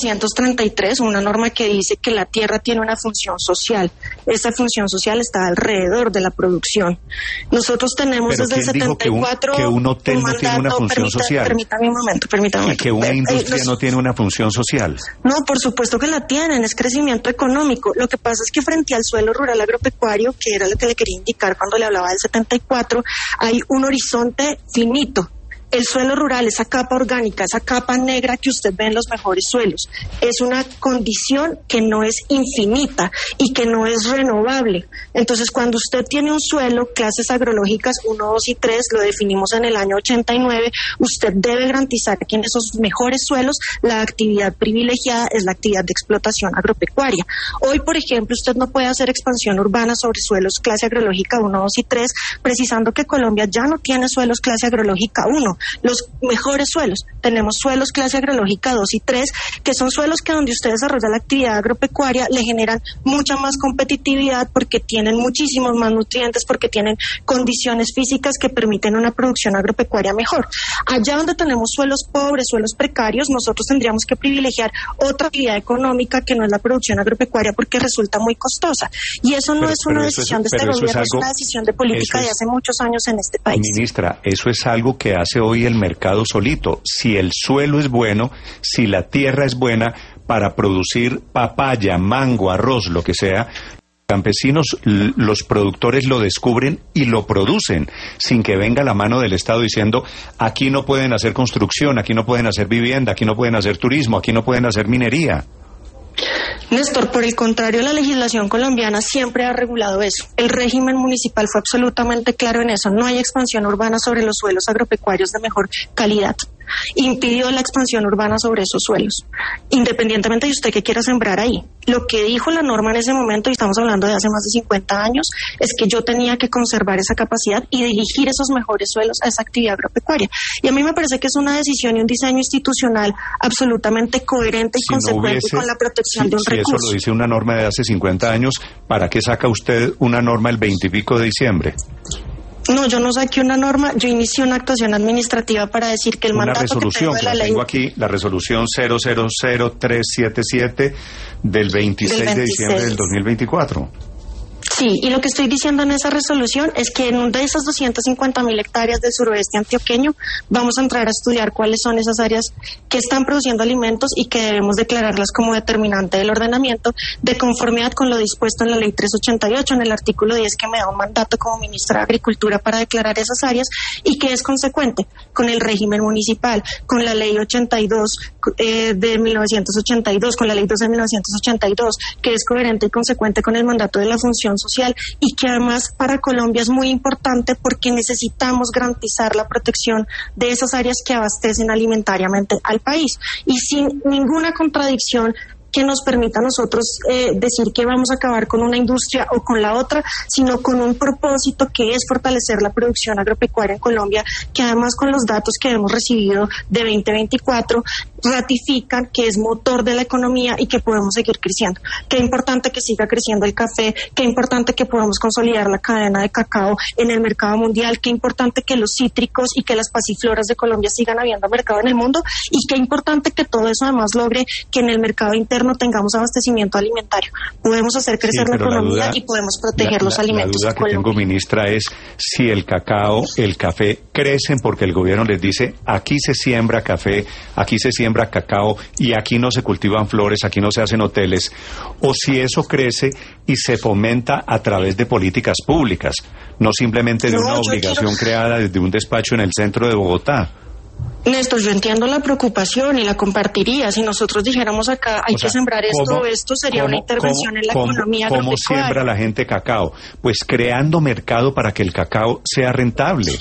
1933 una norma que dice que la tierra tiene una función social. Esa función social está alrededor de la producción. Nosotros tenemos desde el 74 que un hotel no tiene una función social. Permítame un momento. Y que una industria no tiene una función social. No, por supuesto que la tienen, es crecimiento económico. Lo que pasa es que frente al suelo rural agropecuario, que era lo que le quería indicar cuando le hablaba del 74, hay un horizonte finito. El suelo rural, esa capa orgánica, esa capa negra que usted ve en los mejores suelos, es una condición que no es infinita y que no es renovable. Entonces, cuando usted tiene un suelo, clases agrológicas 1, 2 y 3, lo definimos en el año 89, usted debe garantizar que en esos mejores suelos la actividad privilegiada es la actividad de explotación agropecuaria. Hoy, por ejemplo, usted no puede hacer expansión urbana sobre suelos clase agrológica 1, 2 y 3, precisando que Colombia ya no tiene suelos clase agrológica 1. Los mejores suelos, tenemos suelos clase agrológica 2 y 3, que son suelos que donde usted desarrolla la actividad agropecuaria le generan mucha más competitividad porque tienen muchísimos más nutrientes, porque tienen condiciones físicas que permiten una producción agropecuaria mejor. Allá donde tenemos suelos pobres, suelos precarios, nosotros tendríamos que privilegiar otra actividad económica que no es la producción agropecuaria porque resulta muy costosa. Y eso no es una decisión de este gobierno, es una decisión de política de hace muchos años en este país. Ministra, eso es algo que hace hoy el mercado solito. Si el suelo es bueno, si la tierra es buena para producir papaya, mango, arroz, lo que sea, campesinos, los productores lo descubren y lo producen sin que venga la mano del Estado diciendo aquí no pueden hacer construcción, aquí no pueden hacer vivienda, aquí no pueden hacer turismo, aquí no pueden hacer minería. Néstor, por el contrario, la legislación colombiana siempre ha regulado eso. El régimen municipal fue absolutamente claro en eso. No hay expansión urbana sobre los suelos agropecuarios de mejor calidad. Impidió la expansión urbana sobre esos suelos, independientemente de usted que quiera sembrar ahí. Lo que dijo la norma en ese momento, y estamos hablando de hace más de 50 años, es que yo tenía que conservar esa capacidad y dirigir esos mejores suelos a esa actividad agropecuaria. Y a mí me parece que es una decisión y un diseño institucional absolutamente coherente y consecuente con la protección de un recurso. Eso lo dice una norma de hace 50 años, ¿para qué saca usted una norma el 20 y pico de diciembre? No, yo no saqué una norma, yo inicié una actuación administrativa para decir que el mandato resolución, que tengo de la ley... tengo aquí, la resolución 000377 del 26 de diciembre del 2024. Sí, y lo que estoy diciendo en esa resolución es que en una de esas 250.000 hectáreas del suroeste antioqueño vamos a entrar a estudiar cuáles son esas áreas que están produciendo alimentos y que debemos declararlas como determinante del ordenamiento de conformidad con lo dispuesto en la ley 388, en el artículo 10 que me da un mandato como ministra de Agricultura para declarar esas áreas y que es consecuente con el régimen municipal, con la ley 82 de 1982, con la ley 12 de 1982, que es coherente y consecuente con el mandato de la función social social y que además para Colombia es muy importante porque necesitamos garantizar la protección de esas áreas que abastecen alimentariamente al país. Y sin ninguna contradicción que nos permita a nosotros decir que vamos a acabar con una industria o con la otra, sino con un propósito que es fortalecer la producción agropecuaria en Colombia, que además con los datos que hemos recibido de 2024 ratifican que es motor de la economía y que podemos seguir creciendo. Qué importante que siga creciendo el café, qué importante que podamos consolidar la cadena de cacao en el mercado mundial, qué importante que los cítricos y que las pasifloras de Colombia sigan habiendo mercado en el mundo y qué importante que todo eso además logre que en el mercado interno tengamos abastecimiento alimentario. Podemos hacer crecer la economía y podemos proteger los alimentos. La duda que tengo, ministra, es si el cacao, el café crecen porque el gobierno les dice aquí se siembra café, aquí se siembra cacao y aquí no se cultivan flores, aquí no se hacen hoteles, o si eso crece y se fomenta a través de políticas públicas, no simplemente de una obligación creada desde un despacho en el centro de Bogotá. Néstor, yo entiendo la preocupación y la compartiría. Si nosotros dijéramos acá hay que sembrar esto sería una intervención en la economía agropecuaria. ¿Cómo siembra la gente cacao? Pues creando mercado para que el cacao sea rentable.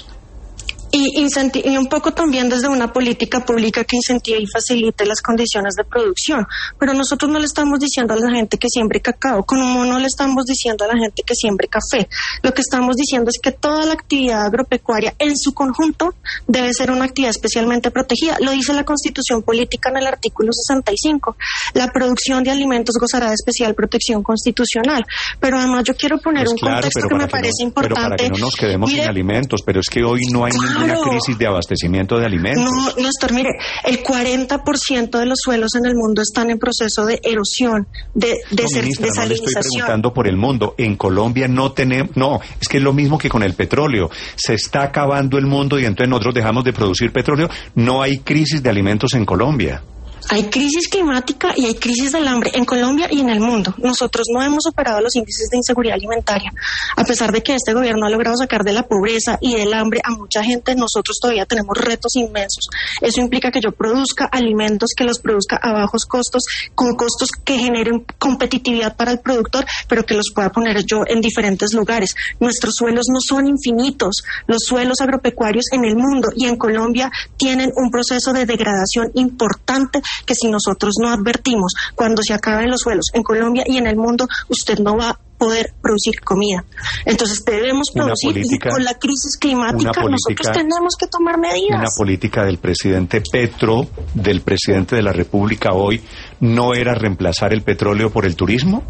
Y un poco también desde una política pública que incentive y facilite las condiciones de producción. Pero nosotros no le estamos diciendo a la gente que siembre cacao, como no le estamos diciendo a la gente que siembre café. Lo que estamos diciendo es que toda la actividad agropecuaria en su conjunto debe ser una actividad especialmente protegida. Lo dice la Constitución Política en el artículo 65. La producción de alimentos gozará de especial protección constitucional. Pero además yo quiero poner un contexto que me parece importante. Pero para que no nos quedemos sin alimentos, pero es que hoy no hay una crisis de abastecimiento de alimentos. No, Néstor, mire, el 40% de los suelos en el mundo están en proceso de erosión, de salinización. No le estoy preguntando por el mundo. En Colombia no tenemos... No, es que es lo mismo que con el petróleo. Se está acabando el mundo y entonces nosotros dejamos de producir petróleo. No hay crisis de alimentos en Colombia. Hay crisis climática y hay crisis del hambre en Colombia y en el mundo. Nosotros no hemos superado los índices de inseguridad alimentaria. A pesar de que este gobierno ha logrado sacar de la pobreza y del hambre a mucha gente, nosotros todavía tenemos retos inmensos. Eso implica que yo produzca alimentos, que los produzca a bajos costos, con costos que generen competitividad para el productor, pero que los pueda poner yo en diferentes lugares. Nuestros suelos no son infinitos. Los suelos agropecuarios en el mundo y en Colombia tienen un proceso de degradación importante que si nosotros no advertimos cuando se acaben los suelos en Colombia y en el mundo, usted no va a poder producir comida. Entonces debemos producir y con la crisis climática nosotros tenemos que tomar medidas. Una política del presidente Petro, del presidente de la República hoy, ¿no era reemplazar el petróleo por el turismo?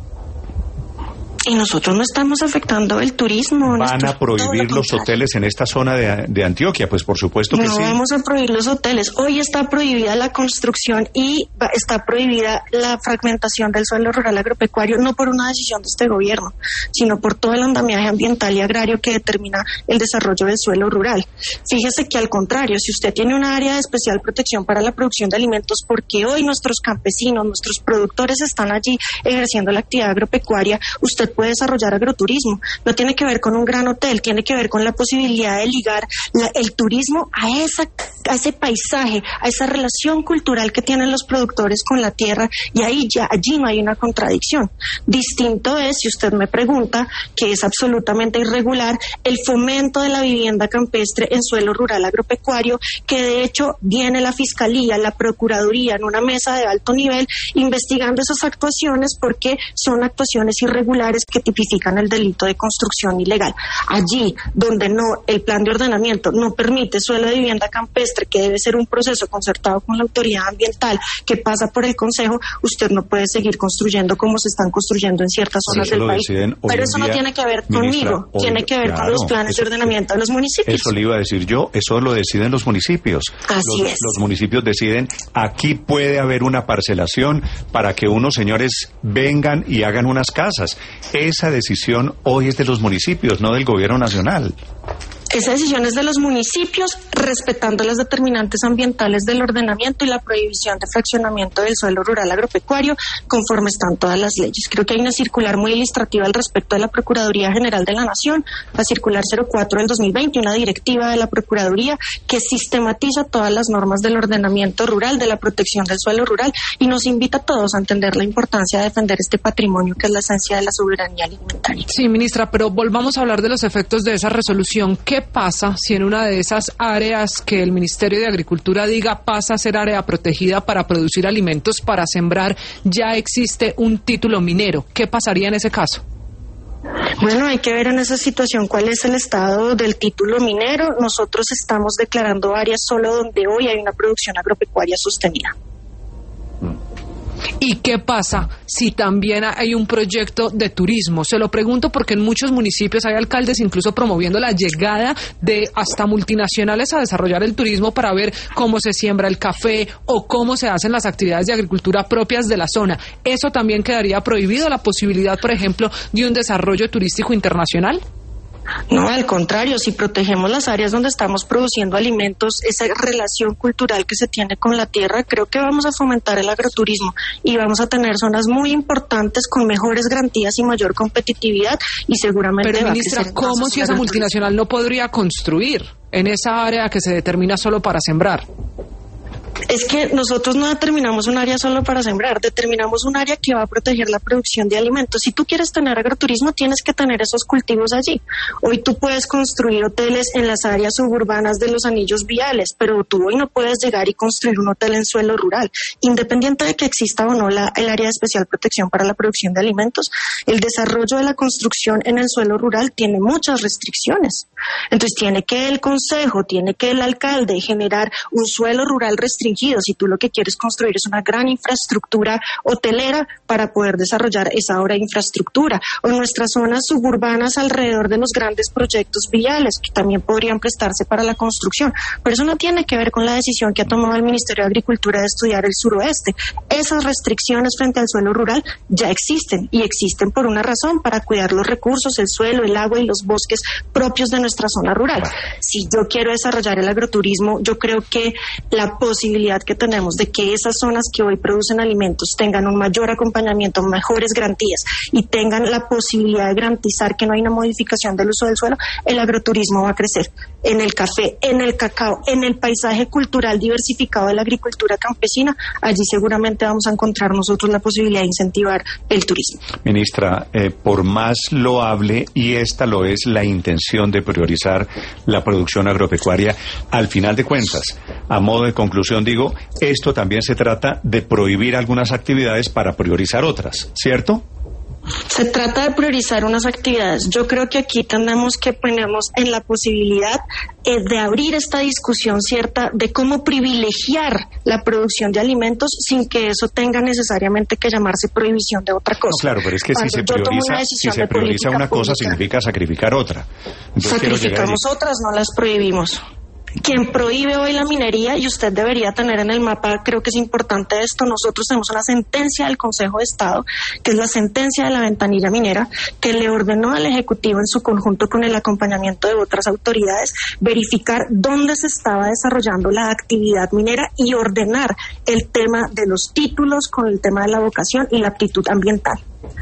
Y nosotros no estamos afectando el turismo. ¿Van a prohibir los hoteles en esta zona de Antioquia? Pues por supuesto que sí. No vamos a prohibir los hoteles. Hoy está prohibida la construcción y está prohibida la fragmentación del suelo rural agropecuario, no por una decisión de este gobierno, sino por todo el andamiaje ambiental y agrario que determina el desarrollo del suelo rural. Fíjese que al contrario, si usted tiene una área de especial protección para la producción de alimentos, porque hoy nuestros campesinos, nuestros productores están allí ejerciendo la actividad agropecuaria, usted puede desarrollar agroturismo. No tiene que ver con un gran hotel, tiene que ver con la posibilidad de ligar el turismo a ese paisaje, a esa relación cultural que tienen los productores con la tierra, y allí no hay una contradicción. Distinto es, si usted me pregunta, que es absolutamente irregular el fomento de la vivienda campestre en suelo rural agropecuario, que de hecho viene la Fiscalía, la Procuraduría en una mesa de alto nivel investigando esas actuaciones porque son actuaciones irregulares que tipifican el delito de construcción ilegal. Allí donde el plan de ordenamiento no permite suelo de vivienda campestre, que debe ser un proceso concertado con la autoridad ambiental que pasa por el Consejo, usted no puede seguir construyendo como se están construyendo en ciertas zonas del país. Pero eso no tiene que ver conmigo, tiene que ver con los planes de ordenamiento de los municipios. Eso le iba a decir yo, eso lo deciden los municipios. Así es. Los municipios deciden, aquí puede haber una parcelación para que unos señores vengan y hagan unas casas. Esa decisión hoy es de los municipios, no del gobierno nacional. Esa decisión es de los municipios, respetando las determinantes ambientales del ordenamiento y la prohibición de fraccionamiento del suelo rural agropecuario, conforme están todas las leyes. Creo que hay una circular muy ilustrativa al respecto de la Procuraduría General de la Nación, la circular 04 del 2020, una directiva de la Procuraduría que sistematiza todas las normas del ordenamiento rural, de la protección del suelo rural, y nos invita a todos a entender la importancia de defender este patrimonio que es la esencia de la soberanía alimentaria. Sí, ministra, pero volvamos a hablar de los efectos de esa resolución. ¿Qué pasa si en una de esas áreas que el Ministerio de Agricultura diga pasa a ser área protegida para producir alimentos para sembrar, ya existe un título minero? ¿Qué pasaría en ese caso? Bueno, hay que ver en esa situación cuál es el estado del título minero. Nosotros estamos declarando áreas solo donde hoy hay una producción agropecuaria sostenida. ¿Y qué pasa si también hay un proyecto de turismo? Se lo pregunto porque en muchos municipios hay alcaldes incluso promoviendo la llegada de hasta multinacionales a desarrollar el turismo para ver cómo se siembra el café o cómo se hacen las actividades de agricultura propias de la zona. ¿Eso también quedaría prohibido, la posibilidad, por ejemplo, de un desarrollo turístico internacional? No, al contrario, si protegemos las áreas donde estamos produciendo alimentos, esa relación cultural que se tiene con la tierra, creo que vamos a fomentar el agroturismo y vamos a tener zonas muy importantes con mejores garantías y mayor competitividad y seguramente Pero, va ministra, a crecer. ¿cómo si esa multinacional no podría construir en esa área que se determina solo para sembrar? Es que nosotros no determinamos un área solo para sembrar, determinamos un área que va a proteger la producción de alimentos. Si tú quieres tener agroturismo, tienes que tener esos cultivos allí. Hoy tú puedes construir hoteles en las áreas suburbanas de los anillos viales, pero tú hoy no puedes llegar y construir un hotel en suelo rural. Independiente de que exista o no el área de especial protección para la producción de alimentos, el desarrollo de la construcción en el suelo rural tiene muchas restricciones. Entonces tiene que el consejo, tiene que el alcalde generar un suelo rural restringido. Si tú lo que quieres construir es una gran infraestructura hotelera para poder desarrollar esa obra de infraestructura, o nuestras zonas suburbanas alrededor de los grandes proyectos viales que también podrían prestarse para la construcción, pero eso no tiene que ver con la decisión que ha tomado el Ministerio de Agricultura de estudiar el suroeste. Esas restricciones frente al suelo rural ya existen y existen por una razón, para cuidar los recursos, el suelo, el agua y los bosques propios de nuestra zona rural. Si yo quiero desarrollar el agroturismo, yo creo que la posibilidad que tenemos de que esas zonas que hoy producen alimentos tengan un mayor acompañamiento, mejores garantías y tengan la posibilidad de garantizar que no hay una modificación del uso del suelo, el agroturismo va a crecer. En el café, en el cacao, en el paisaje cultural diversificado de la agricultura campesina, allí seguramente vamos a encontrar nosotros la posibilidad de incentivar el turismo. Ministra, por más loable, y esta lo es, la intención de priorizar la producción agropecuaria, al final de cuentas, a modo de conclusión digo, esto también se trata de prohibir algunas actividades para priorizar otras, ¿cierto? Se trata de priorizar unas actividades. Yo creo que aquí tenemos que ponernos en la posibilidad de abrir esta discusión cierta de cómo privilegiar la producción de alimentos sin que eso tenga necesariamente que llamarse prohibición de otra cosa. No, claro, pero es que si se prioriza una cosa significa sacrificar otra. Entonces, sacrificamos otras, no las prohibimos. Quien prohíbe hoy la minería, y usted debería tener en el mapa, creo que es importante esto, nosotros tenemos una sentencia del Consejo de Estado, que es la sentencia de la ventanilla minera, que le ordenó al Ejecutivo en su conjunto con el acompañamiento de otras autoridades, verificar dónde se estaba desarrollando la actividad minera y ordenar el tema de los títulos con el tema de la vocación y la aptitud ambiental.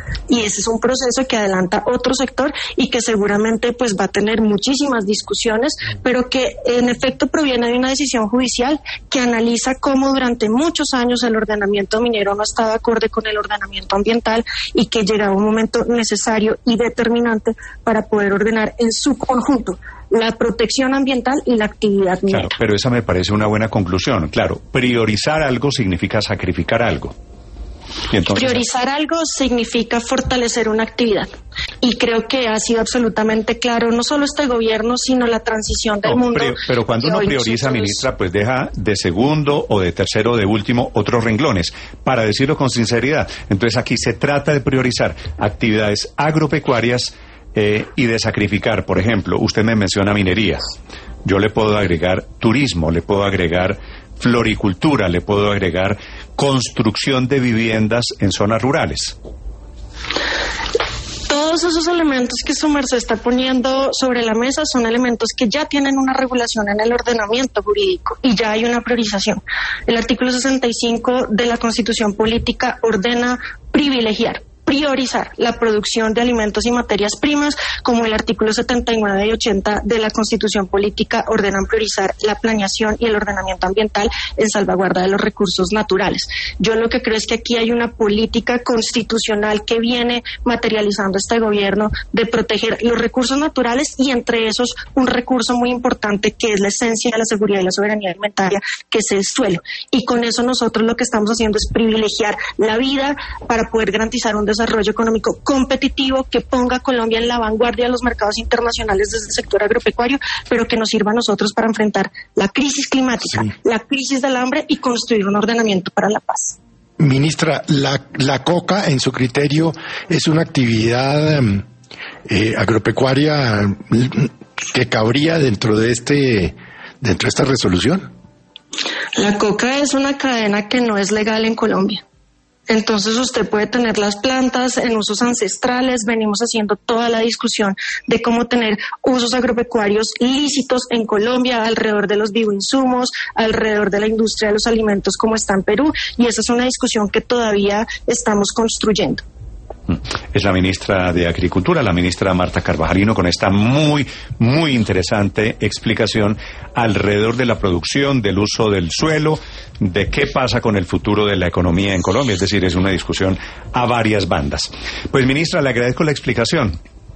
Y ese es un proceso que adelanta otro sector y que seguramente pues va a tener muchísimas discusiones, pero que en efecto proviene de una decisión judicial que analiza cómo durante muchos años el ordenamiento minero no estaba acorde con el ordenamiento ambiental y que llegaba un momento necesario y determinante para poder ordenar en su conjunto la protección ambiental y la actividad minera. Claro, pero esa me parece una buena conclusión. Claro, priorizar algo significa sacrificar algo. Priorizar algo significa fortalecer una actividad. Y creo que ha sido absolutamente claro, no solo este gobierno, sino la transición del mundo. Pero cuando uno prioriza, ministra, pues deja de segundo o de tercero o de último otros renglones, para decirlo con sinceridad. Entonces aquí se trata de priorizar actividades agropecuarias y de sacrificar. Por ejemplo, usted me menciona minería. Yo le puedo agregar turismo, le puedo agregar floricultura, le puedo agregar construcción de viviendas en zonas rurales. Todo Todos esos elementos que su merced está poniendo sobre la mesa son elementos que ya tienen una regulación en el ordenamiento jurídico y ya hay una priorización. El artículo 65 de la Constitución Política ordena priorizar la producción de alimentos y materias primas, como el artículo 79 y 80 de la Constitución Política ordenan priorizar la planeación y el ordenamiento ambiental en salvaguarda de los recursos naturales. Yo lo que creo es que aquí hay una política constitucional que viene materializando este gobierno de proteger los recursos naturales y entre esos un recurso muy importante que es la esencia de la seguridad y la soberanía alimentaria, que es el suelo. Y con eso nosotros lo que estamos haciendo es privilegiar la vida para poder garantizar un desarrollo económico competitivo que ponga a Colombia en la vanguardia de los mercados internacionales desde el sector agropecuario, pero que nos sirva a nosotros para enfrentar la crisis climática, la crisis del hambre y construir un ordenamiento para la paz. Ministra, la coca, en su criterio, es una actividad agropecuaria que cabría dentro de esta resolución. La coca es una cadena que no es legal en Colombia. Entonces usted puede tener las plantas en usos ancestrales, venimos haciendo toda la discusión de cómo tener usos agropecuarios lícitos en Colombia, alrededor de los bioinsumos, alrededor de la industria de los alimentos como está en Perú, y esa es una discusión que todavía estamos construyendo. Es la ministra de Agricultura, la ministra Marta Carvajalino, con esta muy interesante explicación alrededor de la producción, del uso del suelo, de qué pasa con el futuro de la economía en Colombia. Es decir, es una discusión a varias bandas. Pues, ministra, le agradezco la explicación.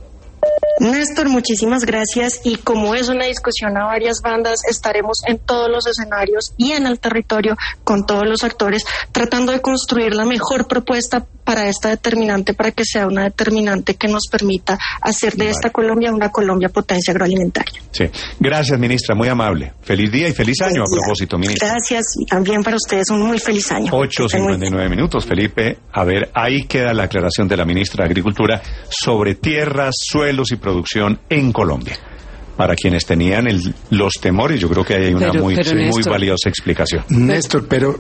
Néstor, muchísimas gracias, y como es una discusión a varias bandas, estaremos en todos los escenarios y en el territorio con todos los actores tratando de construir la mejor propuesta para esta determinante, para que sea una determinante que nos permita hacer de esta Colombia una Colombia potencia agroalimentaria. Sí, gracias, ministra, muy amable. Feliz día y feliz año a propósito, ministra. Gracias, y también para ustedes un muy feliz año. 8:59 minutos, Felipe. A ver, ahí queda la aclaración de la ministra de Agricultura sobre tierras, suelos y producción en Colombia. Para quienes tenían los temores, yo creo que hay una muy valiosa explicación. Néstor, pero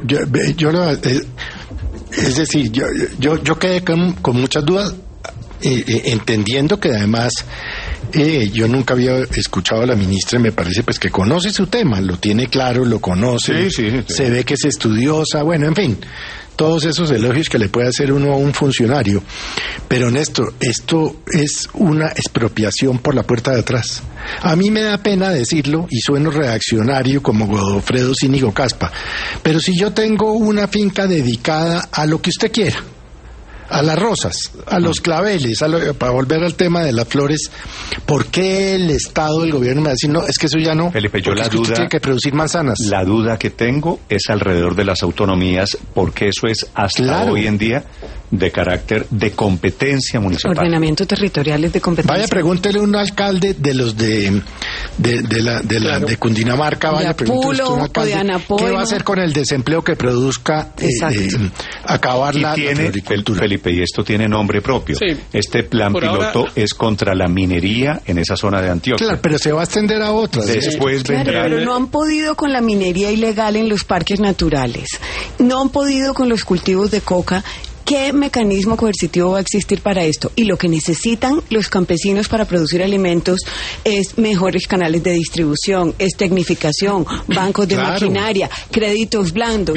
es decir, yo quedé con muchas dudas, entendiendo que además yo nunca había escuchado a la ministra, y me parece pues que conoce su tema, lo tiene claro, lo conoce, se ve que es estudiosa, bueno, en fin, todos esos elogios que le puede hacer uno a un funcionario. Pero Néstor, esto es una expropiación por la puerta de atrás. A mí me da pena decirlo y sueno reaccionario como Godofredo Cínigo Caspa, pero si yo tengo una finca dedicada a lo que usted quiera, a las rosas, a los claveles, para volver al tema de las flores, ¿por qué el Estado, el gobierno me va a decir, no, es que eso ya no, Felipe, yo la duda, tiene que producir manzanas? La duda que tengo es alrededor de las autonomías, porque eso es hasta hoy en día de carácter de competencia municipal. Ordenamiento territorial es de competencia. Vaya, pregúntele a un alcalde de los de Cundinamarca, vaya, pregúntele a un alcalde qué va a hacer con el desempleo que produzca acabar la agricultura. Felipe, y esto tiene nombre propio. Sí. Este plan piloto ahora es contra la minería en esa zona de Antioquia. Claro, pero se va a extender a otras. Después vendrá. Pero no han podido con la minería ilegal en los parques naturales. No han podido con los cultivos de coca. ¿Qué mecanismo coercitivo va a existir para esto? Y lo que necesitan los campesinos para producir alimentos es mejores canales de distribución, es tecnificación, bancos de maquinaria, créditos blandos,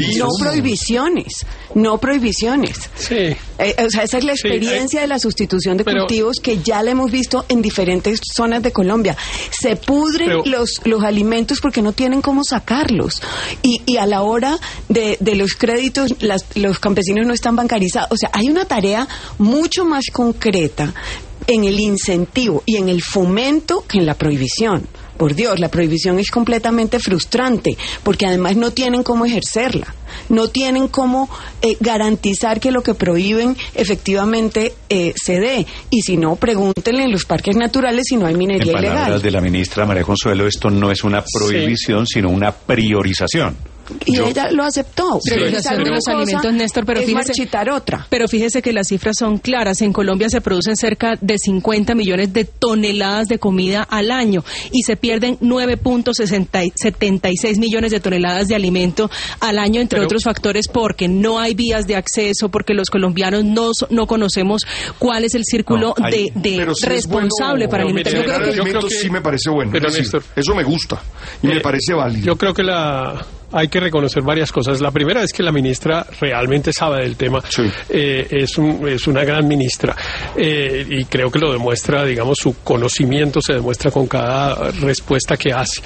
no prohibiciones. Sí. O sea, esa es la experiencia de la sustitución de cultivos que ya la hemos visto en diferentes zonas de Colombia. Se pudren los alimentos porque no tienen cómo sacarlos. Y a la hora de los créditos, los campesinos no están bancarizados. O sea, hay una tarea mucho más concreta en el incentivo y en el fomento que en la prohibición. Por Dios, la prohibición es completamente frustrante, porque además no tienen cómo ejercerla, no tienen cómo garantizar que lo que prohíben efectivamente se dé. Y si no, pregúntenle en los parques naturales si no hay minería ilegal. En palabras de la ministra María Consuelo, esto no es una prohibición, sino una priorización. ella lo aceptó. Priorización de los alimentos, Néstor, pero fíjese, marchitar otra. Pero fíjese que las cifras son claras. En Colombia se producen cerca de 50 millones de toneladas de comida al año y se pierden 9.76 millones de toneladas de alimento al año, entre otros factores, porque no hay vías de acceso, porque los colombianos no conocemos cuál es el círculo de responsable para alimentar. Yo creo que sí me parece bueno. Pero Néstor, eso me gusta y me parece válido. Yo creo que hay que reconocer varias cosas. La primera es que la ministra realmente sabe del tema. Sí. Es una gran ministra y creo que lo demuestra, digamos, su conocimiento se demuestra con cada respuesta que hace.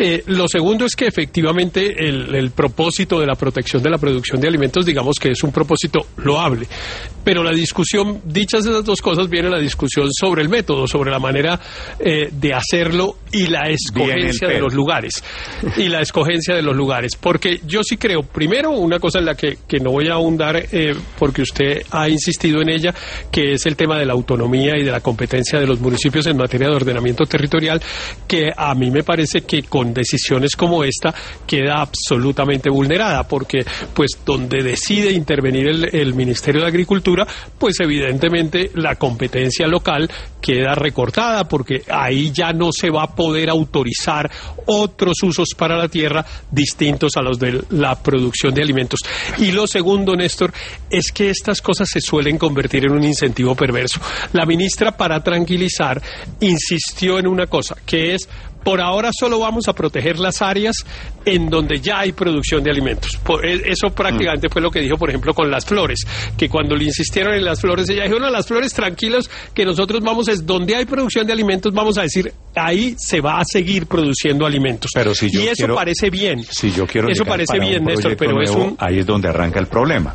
Lo segundo es que efectivamente el propósito de la protección de la producción de alimentos, digamos que es un propósito loable. Pero la discusión, dichas esas dos cosas, viene la discusión sobre el método, sobre la manera de hacerlo y la escogencia de los lugares. Y la escogencia de los lugares. Porque yo sí creo, primero, una cosa en la que no voy a ahondar, porque usted ha insistido en ella, que es el tema de la autonomía y de la competencia de los municipios en materia de ordenamiento territorial, que a mí me parece que con decisiones como esta queda absolutamente vulnerada, porque pues donde decide intervenir el Ministerio de Agricultura, pues evidentemente la competencia local queda recortada, porque ahí ya no se va a poder autorizar otros usos para la tierra distintos a los de la producción de alimentos. Y lo segundo, Néstor, es que estas cosas se suelen convertir en un incentivo perverso. La ministra, para tranquilizar, insistió en una cosa, que es: por ahora solo vamos a proteger las áreas en donde ya hay producción de alimentos. Eso prácticamente fue lo que dijo, por ejemplo, con las flores, que cuando le insistieron en las flores, ella dijo: no, las flores, tranquilos, que nosotros vamos, es donde hay producción de alimentos, vamos a decir, ahí se va a seguir produciendo alimentos. Pero si yo y eso parece bien. Si yo quiero eso parece bien, Néstor, pero nuevo, ahí es donde arranca el problema.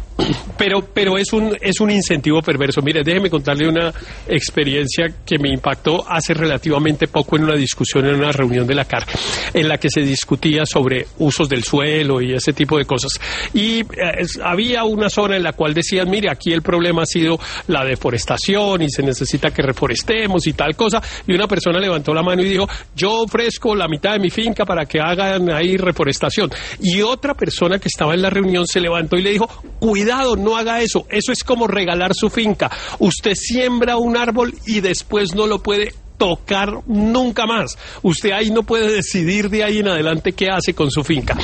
Pero es un incentivo perverso. Mire, déjeme contarle una experiencia que me impactó hace relativamente poco en una discusión, en una reunión de la CAR, en la que se discutía sobre usos del suelo y ese tipo de cosas. Y había una zona en la cual decían: mire, aquí el problema ha sido la deforestación y se necesita que reforestemos y tal cosa. Y una persona levantó la mano y dijo: yo ofrezco la mitad de mi finca para que hagan ahí reforestación. Y otra persona que estaba en la reunión se levantó y le dijo: cuidado, no haga eso. Eso es como regalar su finca. Usted siembra un árbol y después no lo puede tocar nunca más. Usted ahí no puede decidir de ahí en adelante qué hace con su finca.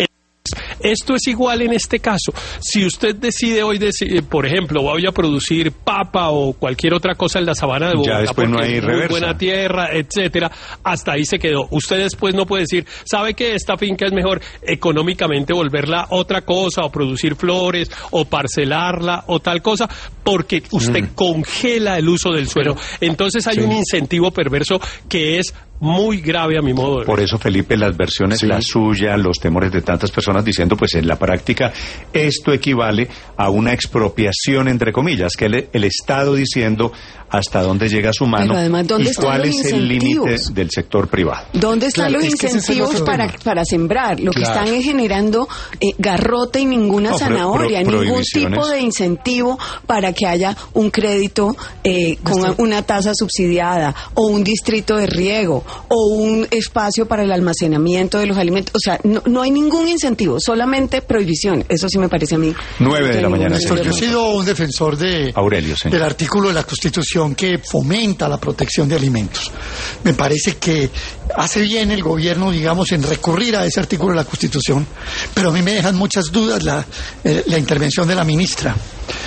Esto es igual en este caso. Si usted decide hoy, por ejemplo, voy a producir papa o cualquier otra cosa en la sabana de Bogotá, ya después no hay reversa, buena tierra, etcétera, hasta ahí se quedó. Usted después no puede decir: ¿sabe que esta finca es mejor económicamente volverla otra cosa, o producir flores, o parcelarla, o tal cosa? Porque usted congela el uso del suelo. Entonces hay un incentivo perverso que es muy grave a mi modo de ver. Por eso, Felipe, las versiones, la suya, los temores de tantas personas diciendo, pues en la práctica esto equivale a una expropiación, entre comillas, que el Estado diciendo hasta dónde llega su mano. Pero además, ¿dónde y cuál es el límite del sector privado. ¿Dónde están los incentivos para sembrar? Lo que están es generando garrote y ninguna zanahoria, ningún tipo de incentivo para que haya un crédito con una tasa subsidiada, o un distrito de riego, o un espacio para el almacenamiento de los alimentos. O sea, no hay ningún incentivo, solamente prohibición. Eso sí me parece a mí. 9 de la mañana. Yo he sido un defensor del artículo de la Constitución que fomenta la protección de alimentos. Me parece que hace bien el gobierno, digamos, en recurrir a ese artículo de la Constitución, pero a mí me dejan muchas dudas la intervención de la ministra.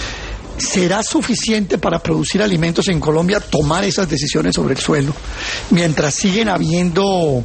¿Será suficiente para producir alimentos en Colombia tomar esas decisiones sobre el suelo, mientras siguen habiendo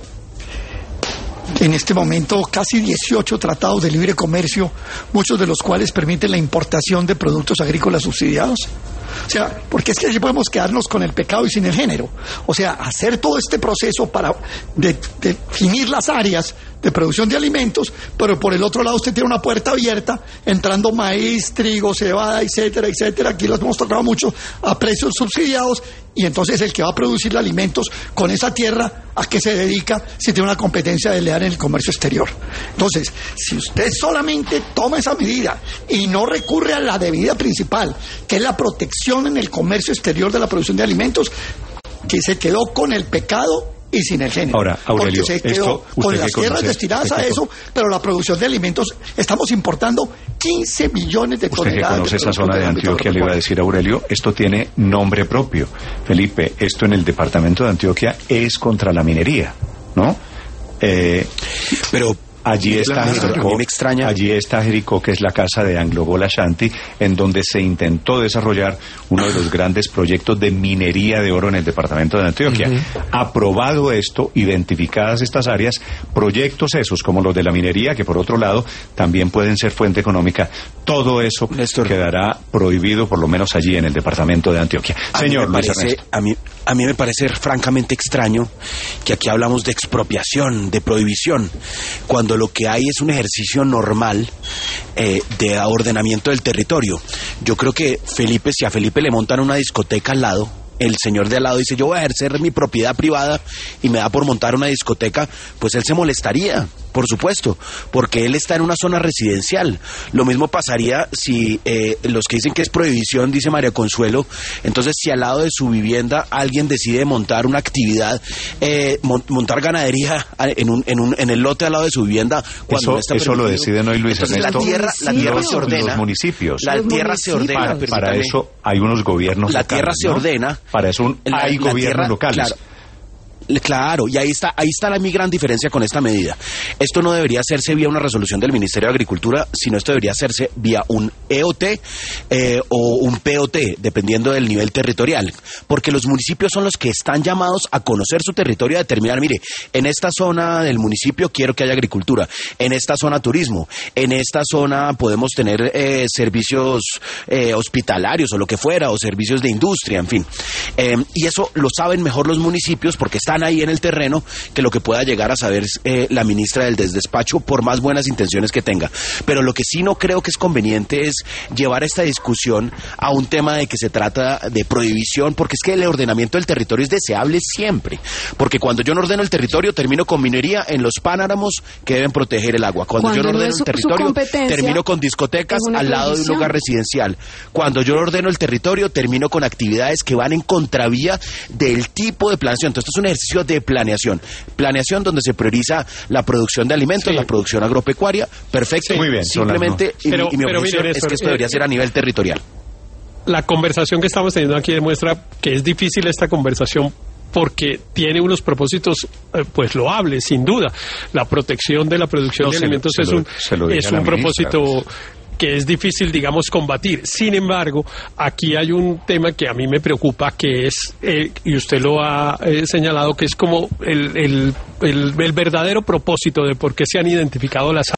en este momento casi 18 tratados de libre comercio, muchos de los cuales permiten la importación de productos agrícolas subsidiados? O sea, porque es que así podemos quedarnos con el pecado y sin el género. O sea, hacer todo este proceso para definir las áreas de producción de alimentos, pero por el otro lado usted tiene una puerta abierta, entrando maíz, trigo, cebada, etcétera, etcétera. Aquí los hemos tocado mucho a precios subsidiados, y entonces el que va a producir alimentos con esa tierra, ¿a qué se dedica si tiene una competencia desleal en el comercio exterior? Entonces, si usted solamente toma esa medida y no recurre a la medida principal, que es la protección en el comercio exterior de la producción de alimentos, que se quedó con el pecado y sin el género. Ahora, Aurelio, porque se quedó con las tierras destinadas a eso, pero la producción de alimentos, estamos importando 15 millones de toneladas. Usted que conoce esa zona de Antioquia, le iba a decir, Aurelio, esto tiene nombre propio. Felipe, esto en el departamento de Antioquia es contra la minería, ¿no? Pero allí está Jericó, allí está Jericó, que es la casa de Anglo-Gold Ashanti, en donde se intentó desarrollar uno de los grandes proyectos de minería de oro en el departamento de Antioquia. Aprobado esto, identificadas estas áreas, proyectos esos como los de la minería, que por otro lado también pueden ser fuente económica, todo eso quedará prohibido, por lo menos allí en el departamento de Antioquia. Señor Luis Ernesto. A mí me parece francamente extraño que aquí hablamos de expropiación, de prohibición, cuando lo que hay es un ejercicio normal de ordenamiento del territorio. Yo creo que si a Felipe le montan una discoteca al lado, el señor de al lado dice, yo voy a ejercer mi propiedad privada y me da por montar una discoteca, pues él se molestaría, por supuesto, porque él está en una zona residencial. Lo mismo pasaría si los que dicen que es prohibición, dice María Consuelo, entonces si al lado de su vivienda alguien decide montar una actividad, montar ganadería en el lote al lado de su vivienda, cuando eso lo deciden hoy Luis Ernesto. La tierra se ordena. Los municipios. La tierra se ordena. Para eso hay unos gobiernos locales. La tierra se ordena. Para eso hay gobiernos locales. Claro, y ahí está mi gran diferencia con esta medida. Esto no debería hacerse vía una resolución del Ministerio de Agricultura, sino esto debería hacerse vía un EOT o un POT, dependiendo del nivel territorial, porque los municipios son los que están llamados a conocer su territorio, a determinar, mire, en esta zona del municipio quiero que haya agricultura, en esta zona turismo, en esta zona podemos tener servicios hospitalarios o lo que fuera, o servicios de industria, en fin. Y eso lo saben mejor los municipios porque están ahí en el terreno que lo que pueda llegar a saber la ministra del despacho, por más buenas intenciones que tenga. Pero lo que sí no creo que es conveniente es llevar esta discusión a un tema de que se trata de prohibición, porque es que el ordenamiento del territorio es deseable siempre, porque cuando yo no ordeno el territorio termino con minería en los páramos que deben proteger el agua. Cuando yo no ordeno el territorio termino con discotecas al lado de un lugar residencial. Cuando yo ordeno el territorio termino con actividades que van en contravía del tipo de planeación. Entonces esto es un ejercicio de planeación donde se prioriza la producción de alimentos, la producción agropecuaria. Perfecto. Muy bien. Simplemente, y mi opinión es que esto debería ser a nivel territorial. La conversación que estamos teniendo aquí demuestra que es difícil esta conversación porque tiene unos propósitos pues loables, sin duda. La protección de la producción de alimentos es un propósito que es difícil, digamos, combatir. Sin embargo, aquí hay un tema que a mí me preocupa, que es, y usted lo ha señalado, que es como el verdadero propósito de por qué se han identificado las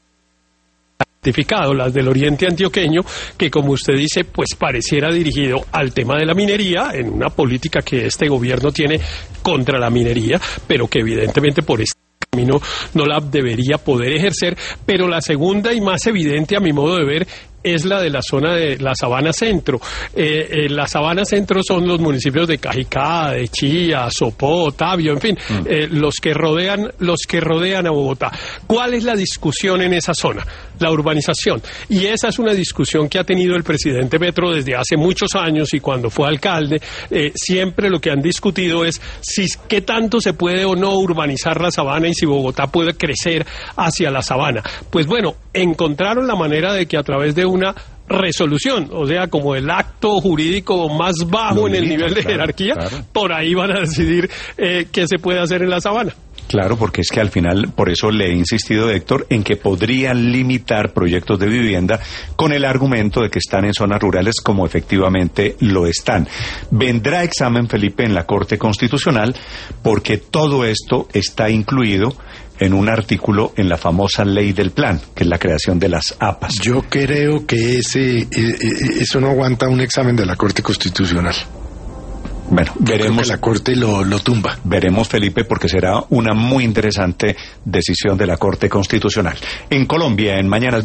del oriente antioqueño, que como usted dice, pues pareciera dirigido al tema de la minería, en una política que este gobierno tiene contra la minería, pero que evidentemente por este camino no la debería poder ejercer. Pero la segunda y más evidente a mi modo de ver es la de la zona de la Sabana Centro. La Sabana Centro son los municipios de Cajicá, de Chía, Sopó, Tabio, en fin, los que rodean a Bogotá. ¿Cuál es la discusión en esa zona? La urbanización. Y esa es una discusión que ha tenido el presidente Petro desde hace muchos años, y cuando fue alcalde, siempre lo que han discutido es qué tanto se puede o no urbanizar la Sabana y si Bogotá puede crecer hacia la Sabana. Pues bueno, encontraron la manera de que a través de una resolución, o sea, como el acto jurídico más bajo en el nivel de jerarquía, por ahí van a decidir qué se puede hacer en la Sabana. Claro, porque es que al final, por eso le he insistido, Héctor, en que podrían limitar proyectos de vivienda con el argumento de que están en zonas rurales, como efectivamente lo están. Vendrá examen, Felipe, en la Corte Constitucional, porque todo esto está incluido en un artículo en la famosa ley del plan, que es la creación de las APAs. Yo creo que eso no aguanta un examen de la Corte Constitucional. Bueno, veremos. Que la Corte lo tumba. Veremos, Felipe, porque será una muy interesante decisión de la Corte Constitucional. En Colombia, en Mañanas